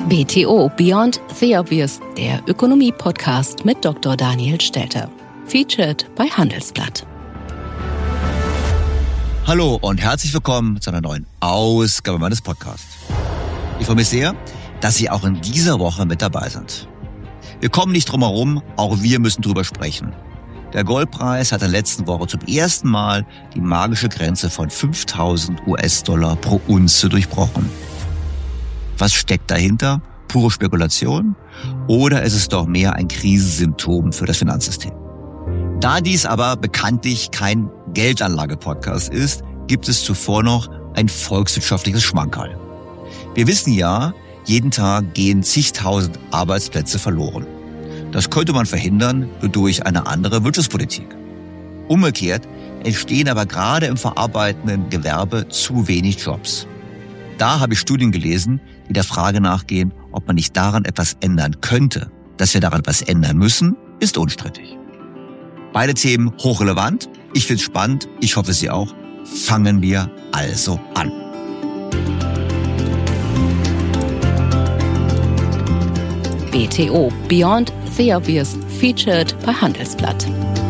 BTO Beyond the Obvious, der Ökonomie-Podcast mit Dr. Daniel Stelter. Featured bei Handelsblatt. Hallo und herzlich willkommen zu einer neuen Ausgabe meines Podcasts. Ich freue mich sehr, dass Sie auch in dieser Woche mit dabei sind. Wir kommen nicht drum herum, auch wir müssen drüber sprechen. Der Goldpreis hat in der letzten Woche zum ersten Mal die magische Grenze von 5.000 US-Dollar pro Unze durchbrochen. Was steckt dahinter? Pure Spekulation? Oder ist es doch mehr ein Krisensymptom für das Finanzsystem? Da dies aber bekanntlich kein Geldanlage-Podcast ist, gibt es zuvor noch ein volkswirtschaftliches Schmankerl. Wir wissen ja, jeden Tag gehen zigtausend Arbeitsplätze verloren. Das könnte man verhindern durch eine andere Wirtschaftspolitik. Umgekehrt entstehen aber gerade im verarbeitenden Gewerbe zu wenig Jobs. Da habe ich Studien gelesen, die der Frage nachgehen, ob man nicht daran etwas ändern könnte. Dass wir daran etwas ändern müssen, ist unstrittig. Beide Themen hochrelevant. Ich finde es spannend. Ich hoffe, Sie auch. Fangen wir also an. BTO Beyond the Obvious, featured bei Handelsblatt.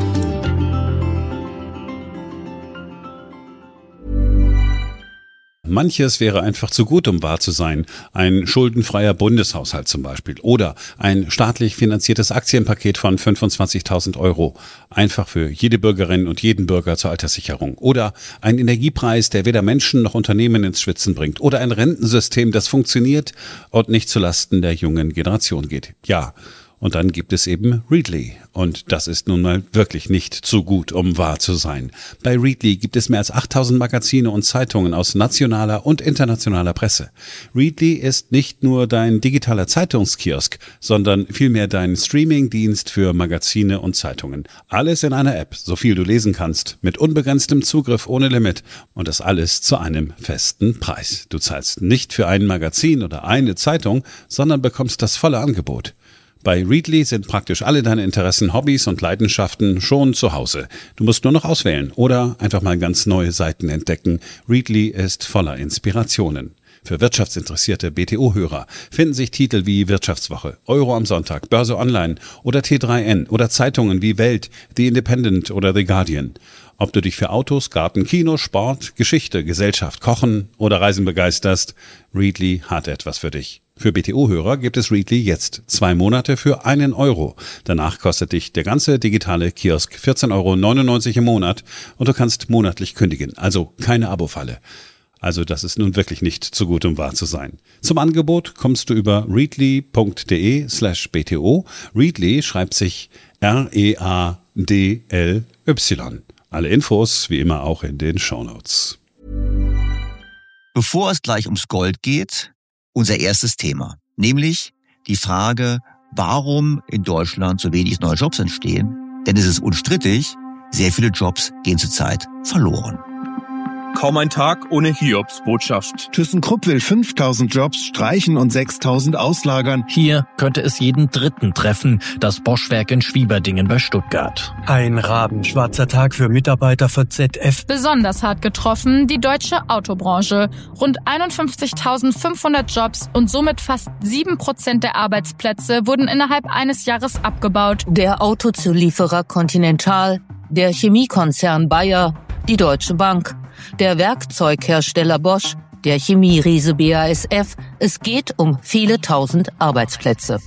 Manches wäre einfach zu gut, um wahr zu sein. Ein schuldenfreier Bundeshaushalt zum Beispiel. Oder ein staatlich finanziertes Aktienpaket von 25.000 Euro. Einfach für jede Bürgerin und jeden Bürger zur Alterssicherung. Oder ein Energiepreis, der weder Menschen noch Unternehmen ins Schwitzen bringt. Oder ein Rentensystem, das funktioniert und nicht zulasten der jungen Generation geht. Ja. Und dann gibt es eben Readly. Und das ist nun mal wirklich nicht zu gut, um wahr zu sein. Bei Readly gibt es mehr als 8.000 Magazine und Zeitungen aus nationaler und internationaler Presse. Readly ist nicht nur dein digitaler Zeitungskiosk, sondern vielmehr dein Streamingdienst für Magazine und Zeitungen. Alles in einer App, so viel du lesen kannst, mit unbegrenztem Zugriff ohne Limit. Und das alles zu einem festen Preis. Du zahlst nicht für ein Magazin oder eine Zeitung, sondern bekommst das volle Angebot. Bei Readly sind praktisch alle deine Interessen, Hobbys und Leidenschaften schon zu Hause. Du musst nur noch auswählen oder einfach mal ganz neue Seiten entdecken. Readly ist voller Inspirationen. Für wirtschaftsinteressierte BTO-Hörer finden sich Titel wie Wirtschaftswoche, Euro am Sonntag, Börse Online oder T3N oder Zeitungen wie Welt, The Independent oder The Guardian. Ob du dich für Autos, Garten, Kino, Sport, Geschichte, Gesellschaft, Kochen oder Reisen begeisterst, Readly hat etwas für dich. Für BTO-Hörer gibt es Readly jetzt 2 Monate für 1 Euro. Danach kostet dich der ganze digitale Kiosk 14,99 € im Monat und du kannst monatlich kündigen, also keine Abo-Falle. Also das ist nun wirklich nicht zu gut, um wahr zu sein. Zum Angebot kommst du über readly.de/BTO. Readly schreibt sich R-E-A-D-L-Y. Alle Infos wie immer auch in den Shownotes. Bevor es gleich ums Gold geht, unser erstes Thema, nämlich die Frage, warum in Deutschland so wenig neue Jobs entstehen. Denn es ist unstrittig, sehr viele Jobs gehen zurzeit verloren. Kaum ein Tag ohne Hiobs-Botschaft. ThyssenKrupp will 5.000 Jobs streichen und 6.000 auslagern. Hier könnte es jeden Dritten treffen, das Bosch-Werk in Schwieberdingen bei Stuttgart. Ein rabenschwarzer Tag für Mitarbeiter von ZF. Besonders hart getroffen die deutsche Autobranche. Rund 51.500 Jobs und somit fast 7% der Arbeitsplätze wurden innerhalb eines Jahres abgebaut. Der Autozulieferer Continental, der Chemiekonzern Bayer, die Deutsche Bank, der Werkzeughersteller Bosch, der Chemieriese BASF. Es geht um viele tausend Arbeitsplätze.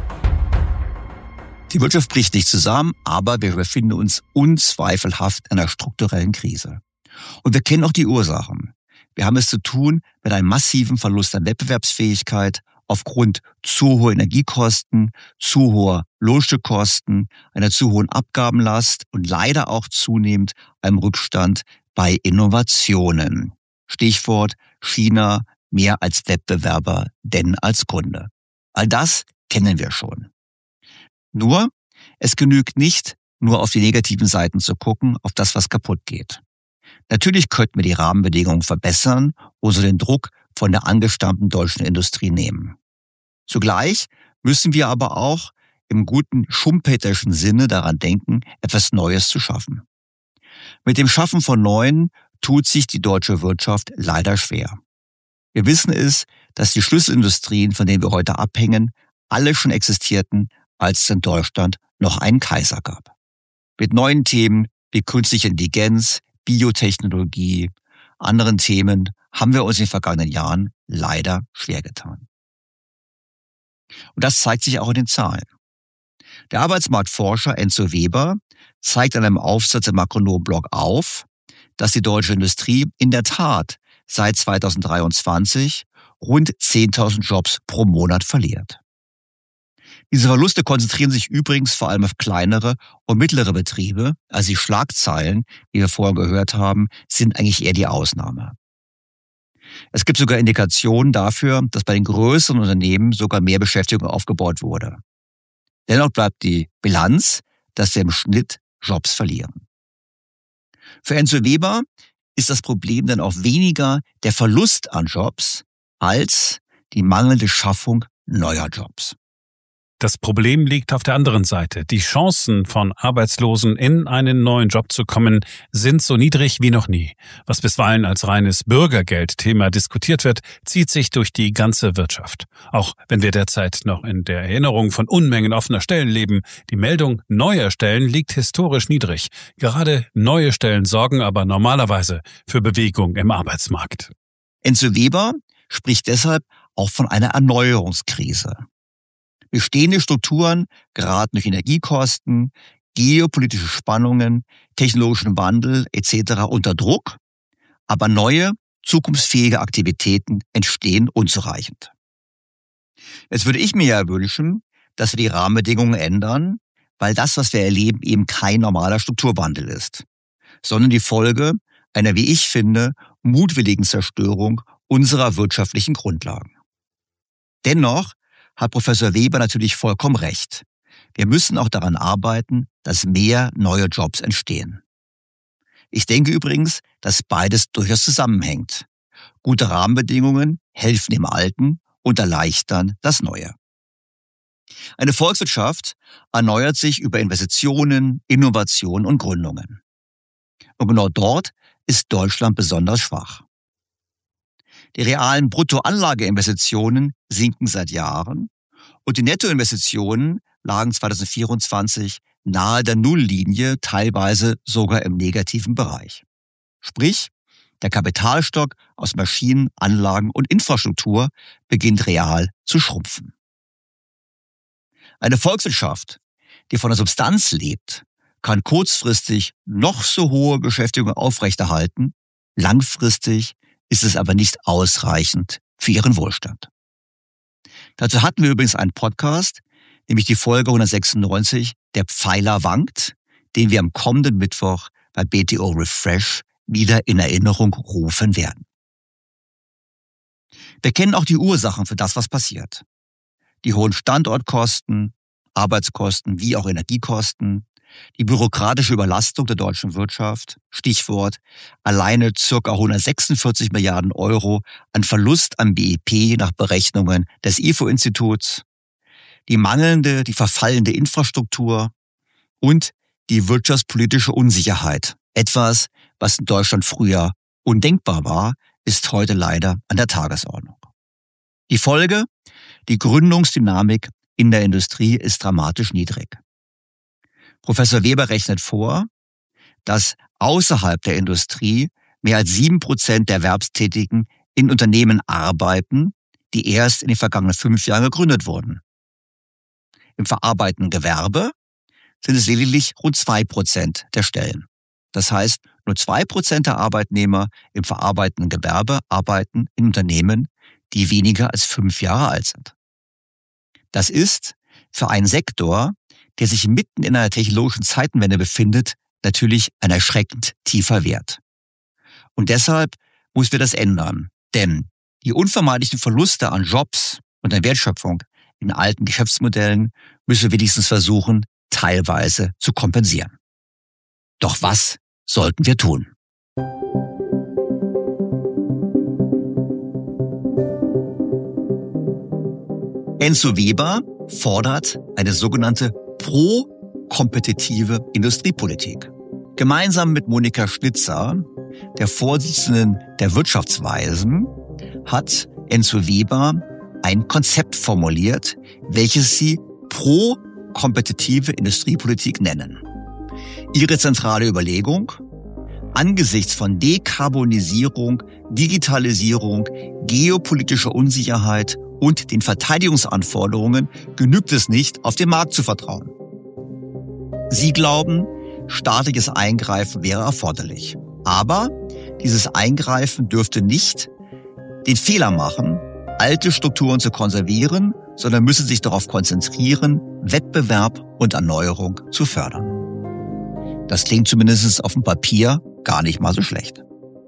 Die Wirtschaft bricht nicht zusammen, aber wir befinden uns unzweifelhaft in einer strukturellen Krise. Und wir kennen auch die Ursachen. Wir haben es zu tun mit einem massiven Verlust an Wettbewerbsfähigkeit aufgrund zu hoher Energiekosten, zu hoher Lohnstückkosten, einer zu hohen Abgabenlast und leider auch zunehmend einem Rückstand bei Innovationen. Stichwort China mehr als Wettbewerber denn als Kunde. All das kennen wir schon. Nur, es genügt nicht, nur auf die negativen Seiten zu gucken, auf das, was kaputt geht. Natürlich könnten wir die Rahmenbedingungen verbessern oder so den Druck von der angestammten deutschen Industrie nehmen. Zugleich müssen wir aber auch im guten schumpeterschen Sinne daran denken, etwas Neues zu schaffen. Mit dem Schaffen von Neuen tut sich die deutsche Wirtschaft leider schwer. Wir wissen es, dass die Schlüsselindustrien, von denen wir heute abhängen, alle schon existierten, als es in Deutschland noch einen Kaiser gab. Mit neuen Themen wie künstliche Intelligenz, Biotechnologie, anderen Themen haben wir uns in den vergangenen Jahren leider schwer getan. Und das zeigt sich auch in den Zahlen. Der Arbeitsmarktforscher Enzo Weber zeigt in einem Aufsatz im Makronom-Blog auf, dass die deutsche Industrie in der Tat seit 2023 rund 10.000 Jobs pro Monat verliert. Diese Verluste konzentrieren sich übrigens vor allem auf kleinere und mittlere Betriebe, also die Schlagzeilen, wie wir vorher gehört haben, sind eigentlich eher die Ausnahme. Es gibt sogar Indikationen dafür, dass bei den größeren Unternehmen sogar mehr Beschäftigung aufgebaut wurde. Dennoch bleibt die Bilanz, dass wir im Schnitt Jobs verlieren. Für Enzo Weber ist das Problem dann auch weniger der Verlust an Jobs als die mangelnde Schaffung neuer Jobs. Das Problem liegt auf der anderen Seite. Die Chancen von Arbeitslosen in einen neuen Job zu kommen, sind so niedrig wie noch nie. Was bisweilen als reines Bürgergeldthema diskutiert wird, zieht sich durch die ganze Wirtschaft. Auch wenn wir derzeit noch in der Erinnerung von Unmengen offener Stellen leben, die Meldung neuer Stellen liegt historisch niedrig. Gerade neue Stellen sorgen aber normalerweise für Bewegung im Arbeitsmarkt. Enzo Weber spricht deshalb auch von einer Erneuerungskrise. Bestehende Strukturen geraten durch Energiekosten, geopolitische Spannungen, technologischen Wandel etc. unter Druck, aber neue, zukunftsfähige Aktivitäten entstehen unzureichend. Jetzt würde ich mir ja wünschen, dass wir die Rahmenbedingungen ändern, weil das, was wir erleben, eben kein normaler Strukturwandel ist, sondern die Folge einer, wie ich finde, mutwilligen Zerstörung unserer wirtschaftlichen Grundlagen. Dennoch hat Professor Weber natürlich vollkommen recht. Wir müssen auch daran arbeiten, dass mehr neue Jobs entstehen. Ich denke übrigens, dass beides durchaus zusammenhängt. Gute Rahmenbedingungen helfen dem Alten und erleichtern das Neue. Eine Volkswirtschaft erneuert sich über Investitionen, Innovationen und Gründungen. Und genau dort ist Deutschland besonders schwach. Die realen Bruttoanlageinvestitionen sinken seit Jahren und die Nettoinvestitionen lagen 2024 nahe der Nulllinie, teilweise sogar im negativen Bereich. Sprich, der Kapitalstock aus Maschinen, Anlagen und Infrastruktur beginnt real zu schrumpfen. Eine Volkswirtschaft, die von der Substanz lebt, kann kurzfristig noch so hohe Beschäftigung aufrechterhalten, langfristig ist es aber nicht ausreichend für ihren Wohlstand. Dazu hatten wir übrigens einen Podcast, nämlich die Folge 196, der Pfeiler wankt, den wir am kommenden Mittwoch bei BTO Refresh wieder in Erinnerung rufen werden. Wir kennen auch die Ursachen für das, was passiert. Die hohen Standortkosten, Arbeitskosten wie auch Energiekosten, die bürokratische Überlastung der deutschen Wirtschaft, Stichwort alleine ca. 146 Milliarden Euro an Verlust am BIP nach Berechnungen des IFO-Instituts, die verfallende Infrastruktur und die wirtschaftspolitische Unsicherheit. Etwas, was in Deutschland früher undenkbar war, ist heute leider an der Tagesordnung. Die Folge? Die Gründungsdynamik in der Industrie ist dramatisch niedrig. Professor Weber rechnet vor, dass außerhalb der Industrie mehr als 7% der Erwerbstätigen in Unternehmen arbeiten, die erst in den vergangenen 5 Jahren gegründet wurden. Im verarbeitenden Gewerbe sind es lediglich rund 2% der Stellen. Das heißt, nur 2% der Arbeitnehmer im verarbeitenden Gewerbe arbeiten in Unternehmen, die weniger als 5 Jahre alt sind. Das ist für einen Sektor, der sich mitten in einer technologischen Zeitenwende befindet, natürlich ein erschreckend tiefer Wert. Und deshalb müssen wir das ändern. Denn die unvermeidlichen Verluste an Jobs und an Wertschöpfung in alten Geschäftsmodellen müssen wir wenigstens versuchen, teilweise zu kompensieren. Doch was sollten wir tun? Enzo Weber fordert eine sogenannte pro-kompetitive Industriepolitik. Gemeinsam mit Monika Schnitzer, der Vorsitzenden der Wirtschaftsweisen, hat Enzo Weber ein Konzept formuliert, welches sie pro-kompetitive Industriepolitik nennen. Ihre zentrale Überlegung: Angesichts von Dekarbonisierung, Digitalisierung, geopolitischer Unsicherheit und den Verteidigungsanforderungen genügt es nicht, auf den Markt zu vertrauen. Sie glauben, staatliches Eingreifen wäre erforderlich. Aber dieses Eingreifen dürfte nicht den Fehler machen, alte Strukturen zu konservieren, sondern müsse sich darauf konzentrieren, Wettbewerb und Erneuerung zu fördern. Das klingt zumindest auf dem Papier gar nicht mal so schlecht.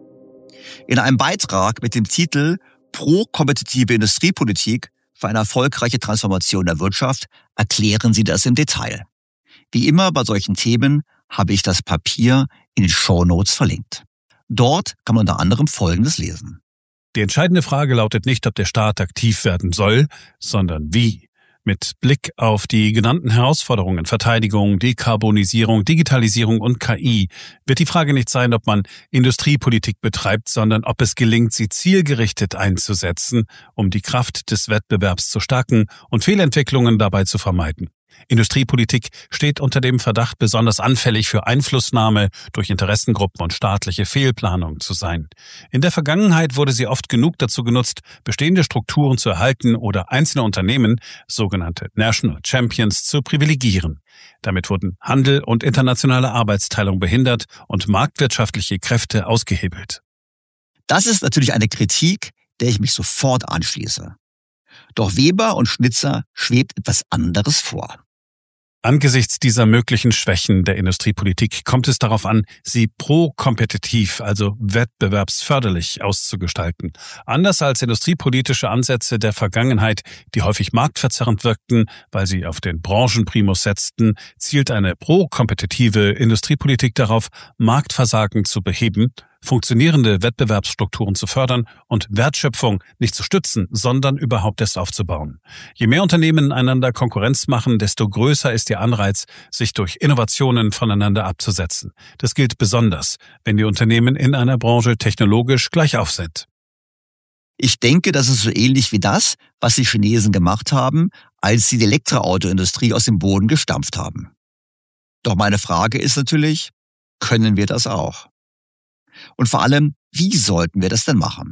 In einem Beitrag mit dem Titel Pro-kompetitive Industriepolitik für eine erfolgreiche Transformation der Wirtschaft erklären sie das im Detail. Wie immer bei solchen Themen habe ich das Papier in den Shownotes verlinkt. Dort kann man unter anderem Folgendes lesen. Die entscheidende Frage lautet nicht, ob der Staat aktiv werden soll, sondern wie. Mit Blick auf die genannten Herausforderungen, Verteidigung, Dekarbonisierung, Digitalisierung und KI, wird die Frage nicht sein, ob man Industriepolitik betreibt, sondern ob es gelingt, sie zielgerichtet einzusetzen, um die Kraft des Wettbewerbs zu stärken und Fehlentwicklungen dabei zu vermeiden. Industriepolitik steht unter dem Verdacht, besonders anfällig für Einflussnahme durch Interessengruppen und staatliche Fehlplanung zu sein. In der Vergangenheit wurde sie oft genug dazu genutzt, bestehende Strukturen zu erhalten oder einzelne Unternehmen, sogenannte National Champions, zu privilegieren. Damit wurden Handel und internationale Arbeitsteilung behindert und marktwirtschaftliche Kräfte ausgehebelt. Das ist natürlich eine Kritik, der ich mich sofort anschließe. Doch Weber und Schnitzer schwebt etwas anderes vor. Angesichts dieser möglichen Schwächen der Industriepolitik kommt es darauf an, sie pro-kompetitiv, also wettbewerbsförderlich auszugestalten. Anders als industriepolitische Ansätze der Vergangenheit, die häufig marktverzerrend wirkten, weil sie auf den Branchenprimus setzten, zielt eine pro-kompetitive Industriepolitik darauf, Marktversagen zu beheben, funktionierende Wettbewerbsstrukturen zu fördern und Wertschöpfung nicht zu stützen, sondern überhaupt erst aufzubauen. Je mehr Unternehmen einander Konkurrenz machen, desto größer ist der Anreiz, sich durch Innovationen voneinander abzusetzen. Das gilt besonders, wenn die Unternehmen in einer Branche technologisch gleich auf sind. Ich denke, das ist so ähnlich wie das, was die Chinesen gemacht haben, als sie die Elektroautoindustrie aus dem Boden gestampft haben. Doch meine Frage ist natürlich, können wir das auch? Und vor allem, wie sollten wir das denn machen?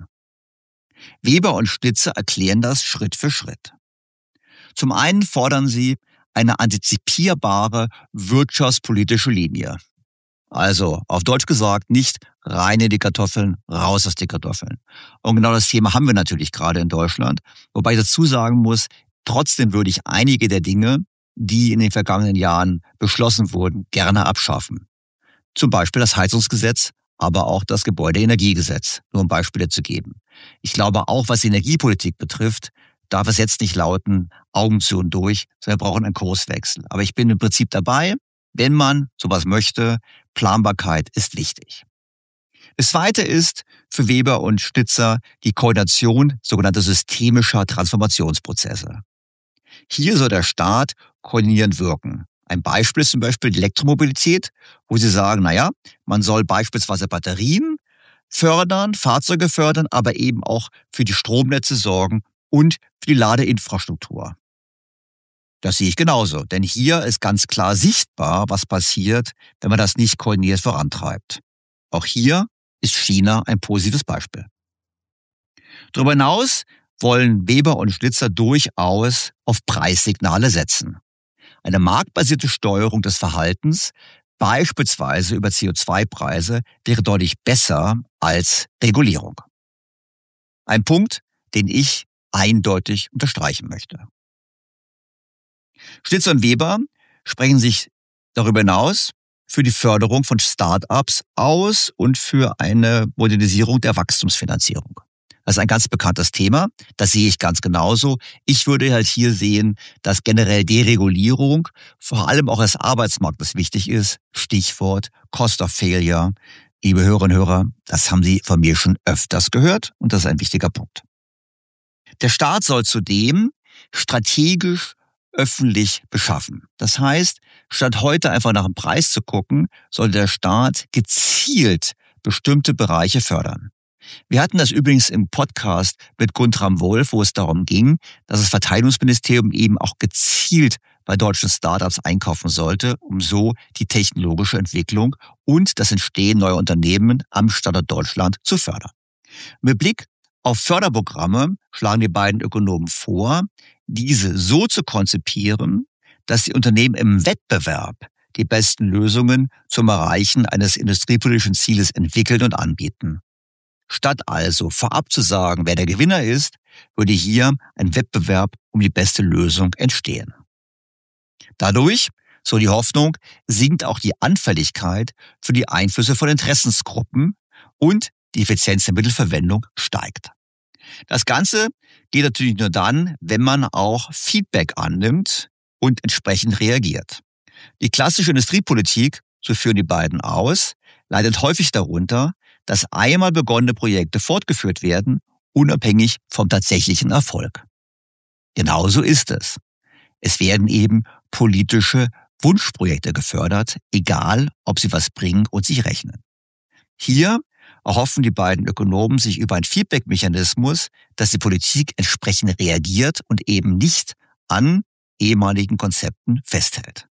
Weber und Schnitzer erklären das Schritt für Schritt. Zum einen fordern sie eine antizipierbare wirtschaftspolitische Linie. Also, auf Deutsch gesagt, nicht rein in die Kartoffeln, raus aus die Kartoffeln. Und genau das Thema haben wir natürlich gerade in Deutschland. Wobei ich dazu sagen muss, trotzdem würde ich einige der Dinge, die in den vergangenen Jahren beschlossen wurden, gerne abschaffen. Zum Beispiel das Heizungsgesetz, aber auch das Gebäudeenergiegesetz, nur um Beispiele zu geben. Ich glaube auch, was die Energiepolitik betrifft, darf es jetzt nicht lauten, Augen zu und durch, sondern wir brauchen einen Kurswechsel. Aber ich bin im Prinzip dabei, wenn man sowas möchte, Planbarkeit ist wichtig. Das Zweite ist für Weber und Schnitzer die Koordination sogenannter systemischer Transformationsprozesse. Hier soll der Staat koordinierend wirken. Ein Beispiel ist zum Beispiel die Elektromobilität, wo sie sagen, man soll beispielsweise Batterien fördern, Fahrzeuge fördern, aber eben auch für die Stromnetze sorgen und für die Ladeinfrastruktur. Das sehe ich genauso, denn hier ist ganz klar sichtbar, was passiert, wenn man das nicht koordiniert vorantreibt. Auch hier ist China ein positives Beispiel. Darüber hinaus wollen Weber und Schnitzer durchaus auf Preissignale setzen. Eine marktbasierte Steuerung des Verhaltens, beispielsweise über CO2-Preise, wäre deutlich besser als Regulierung. Ein Punkt, den ich eindeutig unterstreichen möchte. Schnitzer und Weber sprechen sich darüber hinaus für die Förderung von Start-ups aus und für eine Modernisierung der Wachstumsfinanzierung. Das ist ein ganz bekanntes Thema, das sehe ich ganz genauso. Ich würde halt hier sehen, dass generell Deregulierung vor allem auch als Arbeitsmarktes wichtig ist. Stichwort Cost of Failure. Liebe Hörerinnen und Hörer, das haben Sie von mir schon öfters gehört und das ist ein wichtiger Punkt. Der Staat soll zudem strategisch öffentlich beschaffen. Das heißt, statt heute einfach nach dem Preis zu gucken, soll der Staat gezielt bestimmte Bereiche fördern. Wir hatten das übrigens im Podcast mit Guntram Wolf, wo es darum ging, dass das Verteidigungsministerium eben auch gezielt bei deutschen Startups einkaufen sollte, um so die technologische Entwicklung und das Entstehen neuer Unternehmen am Standort Deutschland zu fördern. Mit Blick auf Förderprogramme schlagen die beiden Ökonomen vor, diese so zu konzipieren, dass die Unternehmen im Wettbewerb die besten Lösungen zum Erreichen eines industriepolitischen Zieles entwickeln und anbieten. Statt also vorab zu sagen, wer der Gewinner ist, würde hier ein Wettbewerb um die beste Lösung entstehen. Dadurch, so die Hoffnung, sinkt auch die Anfälligkeit für die Einflüsse von Interessensgruppen und die Effizienz der Mittelverwendung steigt. Das Ganze geht natürlich nur dann, wenn man auch Feedback annimmt und entsprechend reagiert. Die klassische Industriepolitik, so führen die beiden aus, leidet häufig darunter, dass einmal begonnene Projekte fortgeführt werden, unabhängig vom tatsächlichen Erfolg. Genauso ist es. Es werden eben politische Wunschprojekte gefördert, egal ob sie was bringen und sich rechnen. Hier erhoffen die beiden Ökonomen sich über einen Feedback-Mechanismus, dass die Politik entsprechend reagiert und eben nicht an ehemaligen Konzepten festhält.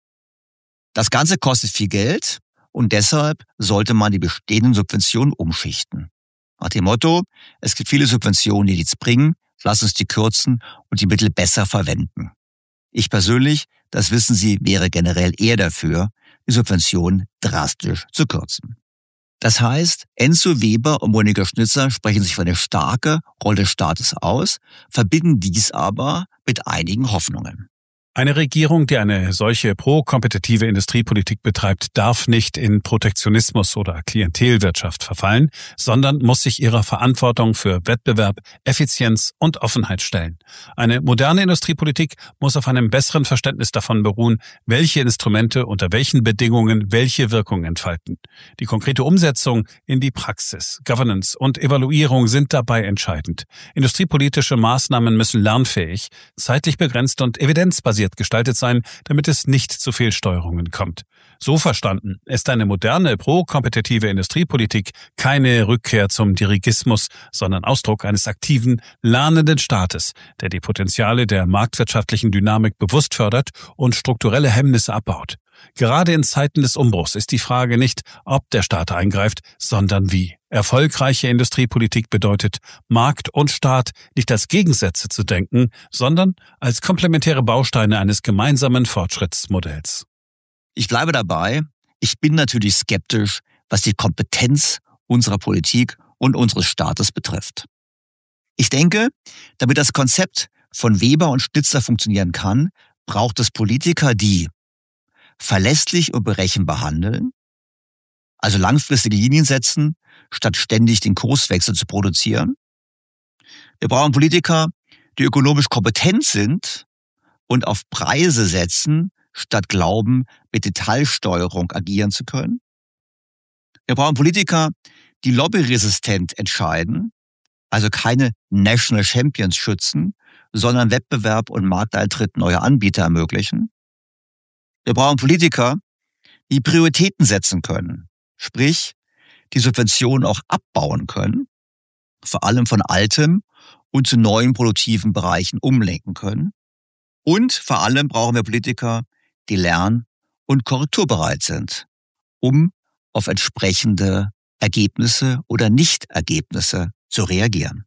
Das Ganze kostet viel Geld und deshalb sollte man die bestehenden Subventionen umschichten. Nach dem Motto, es gibt viele Subventionen, die nichts bringen, lass uns die kürzen und die Mittel besser verwenden. Ich persönlich, das wissen Sie, wäre generell eher dafür, die Subventionen drastisch zu kürzen. Das heißt, Enzo Weber und Monika Schnitzer sprechen sich für eine starke Rolle des Staates aus, verbinden dies aber mit einigen Hoffnungen. Eine Regierung, die eine solche pro-kompetitive Industriepolitik betreibt, darf nicht in Protektionismus oder Klientelwirtschaft verfallen, sondern muss sich ihrer Verantwortung für Wettbewerb, Effizienz und Offenheit stellen. Eine moderne Industriepolitik muss auf einem besseren Verständnis davon beruhen, welche Instrumente unter welchen Bedingungen welche Wirkung entfalten. Die konkrete Umsetzung in die Praxis, Governance und Evaluierung sind dabei entscheidend. Industriepolitische Maßnahmen müssen lernfähig, zeitlich begrenzt und evidenzbasiert gestaltet sein, damit es nicht zu Fehlsteuerungen kommt. So verstanden ist eine moderne pro-kompetitive Industriepolitik keine Rückkehr zum Dirigismus, sondern Ausdruck eines aktiven, lernenden Staates, der die Potenziale der marktwirtschaftlichen Dynamik bewusst fördert und strukturelle Hemmnisse abbaut. Gerade in Zeiten des Umbruchs ist die Frage nicht, ob der Staat eingreift, sondern wie. Erfolgreiche Industriepolitik bedeutet, Markt und Staat nicht als Gegensätze zu denken, sondern als komplementäre Bausteine eines gemeinsamen Fortschrittsmodells. Ich bleibe dabei, ich bin natürlich skeptisch, was die Kompetenz unserer Politik und unseres Staates betrifft. Ich denke, damit das Konzept von Weber und Schnitzer funktionieren kann, braucht es Politiker, die verlässlich und berechenbar handeln, also langfristige Linien setzen, statt ständig den Kurswechsel zu produzieren. Wir brauchen Politiker, die ökonomisch kompetent sind und auf Preise setzen, statt glauben, mit Detailsteuerung agieren zu können. Wir brauchen Politiker, die lobbyresistent entscheiden, also keine National Champions schützen, sondern Wettbewerb und Markteintritt neuer Anbieter ermöglichen. Wir brauchen Politiker, die Prioritäten setzen können, sprich, die Subventionen auch abbauen können, vor allem von altem und zu neuen produktiven Bereichen umlenken können. Und vor allem brauchen wir Politiker, die lern- und korrekturbereit sind, um auf entsprechende Ergebnisse oder Nichtergebnisse zu reagieren.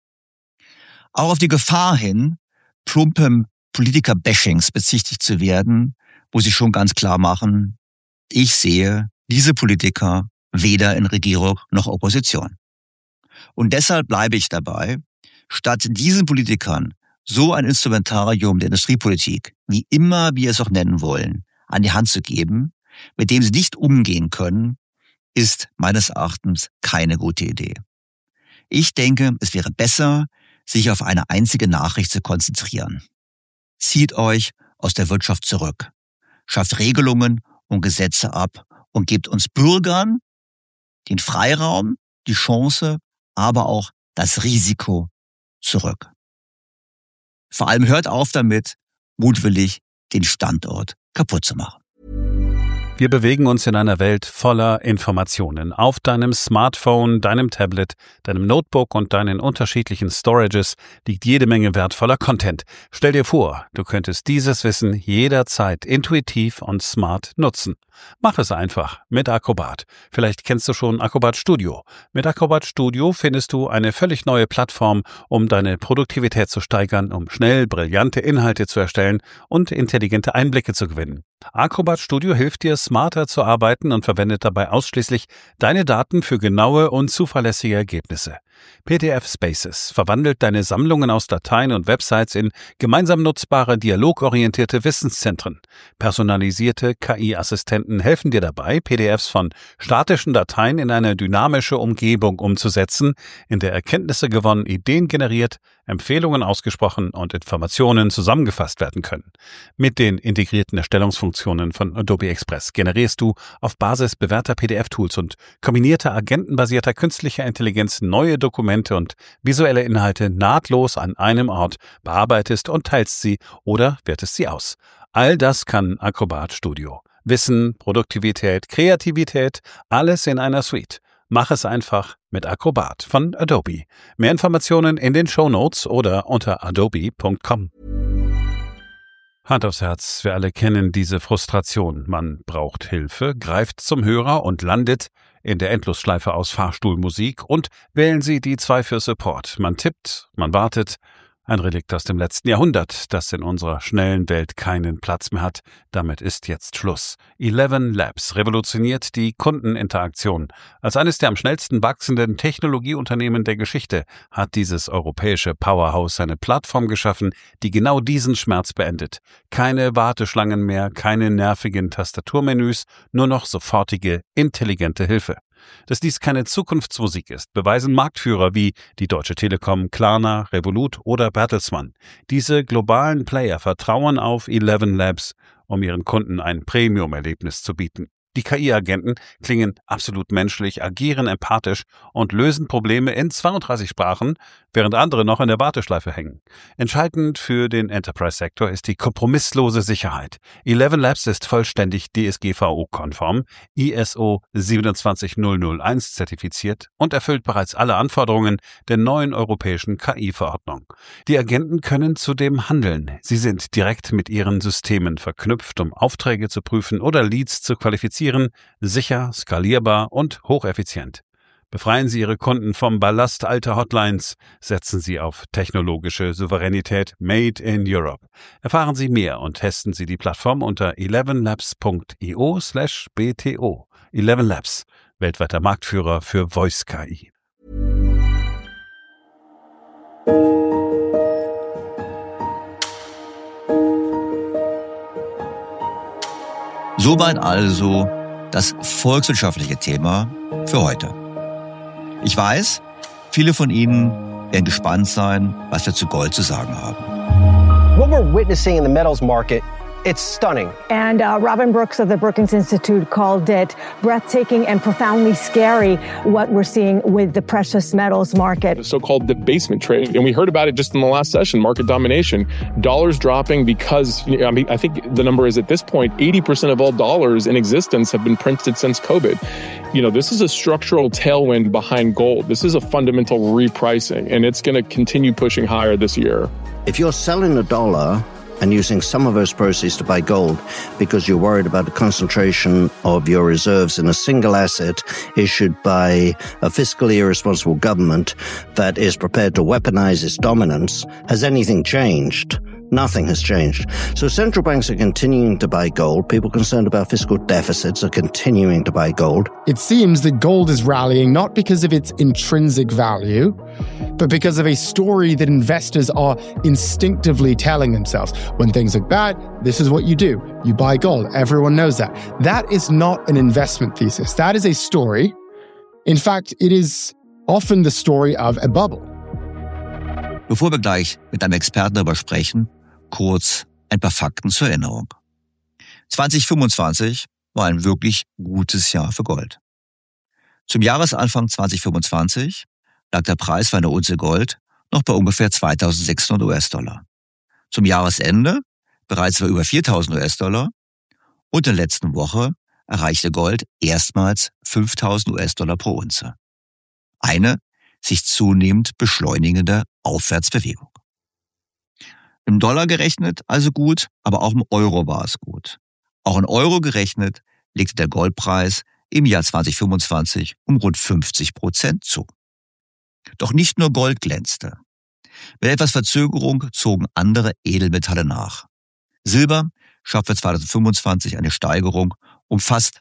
Auch auf die Gefahr hin, plumpem Politiker-Bashings bezichtigt zu werden, muss ich schon ganz klar machen, ich sehe diese Politiker weder in Regierung noch Opposition. Und deshalb bleibe ich dabei, statt diesen Politikern so ein Instrumentarium der Industriepolitik, wie immer wir es auch nennen wollen, an die Hand zu geben, mit dem sie nicht umgehen können, ist meines Erachtens keine gute Idee. Ich denke, es wäre besser, sich auf eine einzige Nachricht zu konzentrieren. Zieht euch aus der Wirtschaft zurück, schafft Regelungen und Gesetze ab und gebt uns Bürgern den Freiraum, die Chance, aber auch das Risiko zurück. Vor allem hört auf damit, mutwillig den Standort kaputt zu machen. Wir bewegen uns in einer Welt voller Informationen. Auf deinem Smartphone, deinem Tablet, deinem Notebook und deinen unterschiedlichen Storages liegt jede Menge wertvoller Content. Stell dir vor, du könntest dieses Wissen jederzeit intuitiv und smart nutzen. Mach es einfach mit Acrobat. Vielleicht kennst du schon Acrobat Studio. Mit Acrobat Studio findest du eine völlig neue Plattform, um deine Produktivität zu steigern, um schnell brillante Inhalte zu erstellen und intelligente Einblicke zu gewinnen. Acrobat Studio hilft dir, smarter zu arbeiten und verwendet dabei ausschließlich deine Daten für genaue und zuverlässige Ergebnisse. PDF Spaces verwandelt deine Sammlungen aus Dateien und Websites in gemeinsam nutzbare, dialogorientierte Wissenszentren. Personalisierte KI-Assistenten helfen dir dabei, PDFs von statischen Dateien in eine dynamische Umgebung umzusetzen, in der Erkenntnisse gewonnen, Ideen generiert, Empfehlungen ausgesprochen und Informationen zusammengefasst werden können. Mit den integrierten Erstellungsfunktionen von Adobe Express generierst du auf Basis bewährter PDF-Tools und kombinierter agentenbasierter künstlicher Intelligenz neue Dokumente und visuelle Inhalte nahtlos an einem Ort, bearbeitest und teilst sie oder wertest sie aus. All das kann Acrobat Studio. Wissen, Produktivität, Kreativität, alles in einer Suite. Mach es einfach mit Acrobat von Adobe. Mehr Informationen in den Shownotes oder unter adobe.com. Hand aufs Herz, wir alle kennen diese Frustration. Man braucht Hilfe, greift zum Hörer und landet in der Endlosschleife aus Fahrstuhlmusik und wählen Sie die 2 für Support. Man tippt, man wartet. Ein Relikt aus dem letzten Jahrhundert, das in unserer schnellen Welt keinen Platz mehr hat. Damit ist jetzt Schluss. 11 Labs revolutioniert die Kundeninteraktion. Als eines der am schnellsten wachsenden Technologieunternehmen der Geschichte hat dieses europäische Powerhouse eine Plattform geschaffen, die genau diesen Schmerz beendet. Keine Warteschlangen mehr, keine nervigen Tastaturmenüs, nur noch sofortige, intelligente Hilfe. Dass dies keine Zukunftsmusik ist, beweisen Marktführer wie die Deutsche Telekom, Klarna, Revolut oder Bertelsmann. Diese globalen Player vertrauen auf 11 Labs, um ihren Kunden ein Premium-Erlebnis zu bieten. Die KI-Agenten klingen absolut menschlich, agieren empathisch und lösen Probleme in 32 Sprachen, während andere noch in der Warteschleife hängen. Entscheidend für den Enterprise-Sektor ist die kompromisslose Sicherheit. 11 Labs ist vollständig DSGVO-konform, ISO 27001 zertifiziert und erfüllt bereits alle Anforderungen der neuen europäischen KI-Verordnung. Die Agenten können zudem handeln. Sie sind direkt mit ihren Systemen verknüpft, um Aufträge zu prüfen oder Leads zu qualifizieren. Sicher, skalierbar und hocheffizient. Befreien Sie Ihre Kunden vom Ballast alter Hotlines. Setzen Sie auf technologische Souveränität Made in Europe. Erfahren Sie mehr und testen Sie die Plattform unter 11labs.io/bto. 11 Labs, weltweiter Marktführer für Voice KI. Soweit also das volkswirtschaftliche Thema für heute. Ich weiß, viele von Ihnen werden gespannt sein, was wir zu Gold zu sagen haben. What we're witnessing in the metals market, it's stunning. And Robin Brooks of the Brookings Institute called it breathtaking and profoundly scary, what we're seeing with the precious metals market. The so-called debasement trade. And we heard about it just in the last session, market domination. Dollars dropping because, I think the number is at this point, 80% of all dollars in existence have been printed since COVID. This is a structural tailwind behind gold. This is a fundamental repricing, and it's going to continue pushing higher this year. If you're selling a dollar and using some of those proceeds to buy gold because you're worried about the concentration of your reserves in a single asset issued by a fiscally irresponsible government that is prepared to weaponize its dominance, has anything changed? Nothing has changed. So central banks are continuing to buy gold. People concerned about fiscal deficits are continuing to buy gold. It seems that gold is rallying not because of its intrinsic value, but because of a story that investors are instinctively telling themselves. When things look bad, this is what you do. You buy gold. Everyone knows that. That is not an investment thesis. That is a story. In fact, it is often the story of a bubble. Bevor wir gleich mit einem Experten darüber sprechen, kurz ein paar Fakten zur Erinnerung. 2025 war ein wirklich gutes Jahr für Gold. Zum Jahresanfang 2025 lag der Preis für eine Unze Gold noch bei ungefähr 2.600 US-Dollar. Zum Jahresende bereits bei über 4.000 US-Dollar und in der letzten Woche erreichte Gold erstmals 5.000 US-Dollar pro Unze. Eine sich zunehmend beschleunigende Aufwärtsbewegung. Im Dollar gerechnet also gut, aber auch im Euro war es gut. Auch in Euro gerechnet legte der Goldpreis im Jahr 2025 um rund 50% zu. Doch nicht nur Gold glänzte. Mit etwas Verzögerung zogen andere Edelmetalle nach. Silber schaffte 2025 eine Steigerung um fast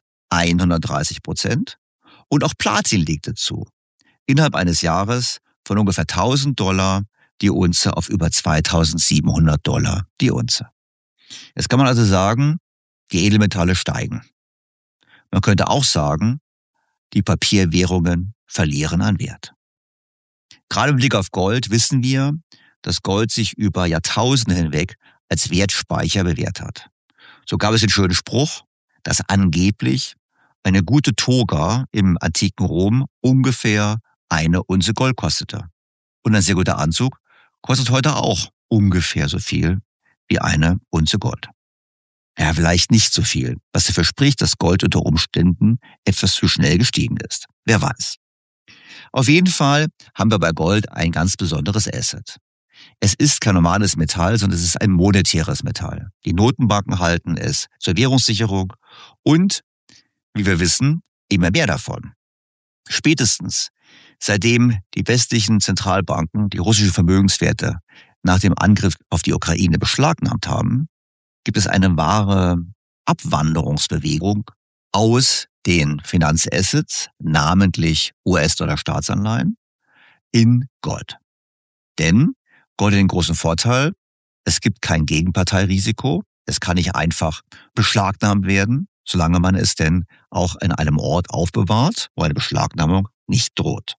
130% und auch Platin legte zu. Innerhalb eines Jahres von ungefähr $1.000 die Unze auf über $2.700 die Unze. Jetzt kann man also sagen, die Edelmetalle steigen. Man könnte auch sagen, die Papierwährungen verlieren an Wert. Gerade im Blick auf Gold wissen wir, dass Gold sich über Jahrtausende hinweg als Wertspeicher bewährt hat. So gab es den schönen Spruch, dass angeblich eine gute Toga im antiken Rom ungefähr eine Unze Gold kostete. Und ein sehr guter Anzug kostet heute auch ungefähr so viel wie eine Unze Gold. Ja, vielleicht nicht so viel, was dafür spricht, dass Gold unter Umständen etwas zu schnell gestiegen ist. Wer weiß. Auf jeden Fall haben wir bei Gold ein ganz besonderes Asset. Es ist kein normales Metall, sondern es ist ein monetäres Metall. Die Notenbanken halten es zur Währungssicherung und, wie wir wissen, immer mehr davon. Spätestens seitdem die westlichen Zentralbanken die russischen Vermögenswerte nach dem Angriff auf die Ukraine beschlagnahmt haben, gibt es eine wahre Abwanderungsbewegung aus den Finanzassets, namentlich US-Dollar-Staatsanleihen, in Gold. Denn Gold hat den großen Vorteil, es gibt kein Gegenparteirisiko, es kann nicht einfach beschlagnahmt werden, solange man es denn auch in einem Ort aufbewahrt, wo eine Beschlagnahmung nicht droht.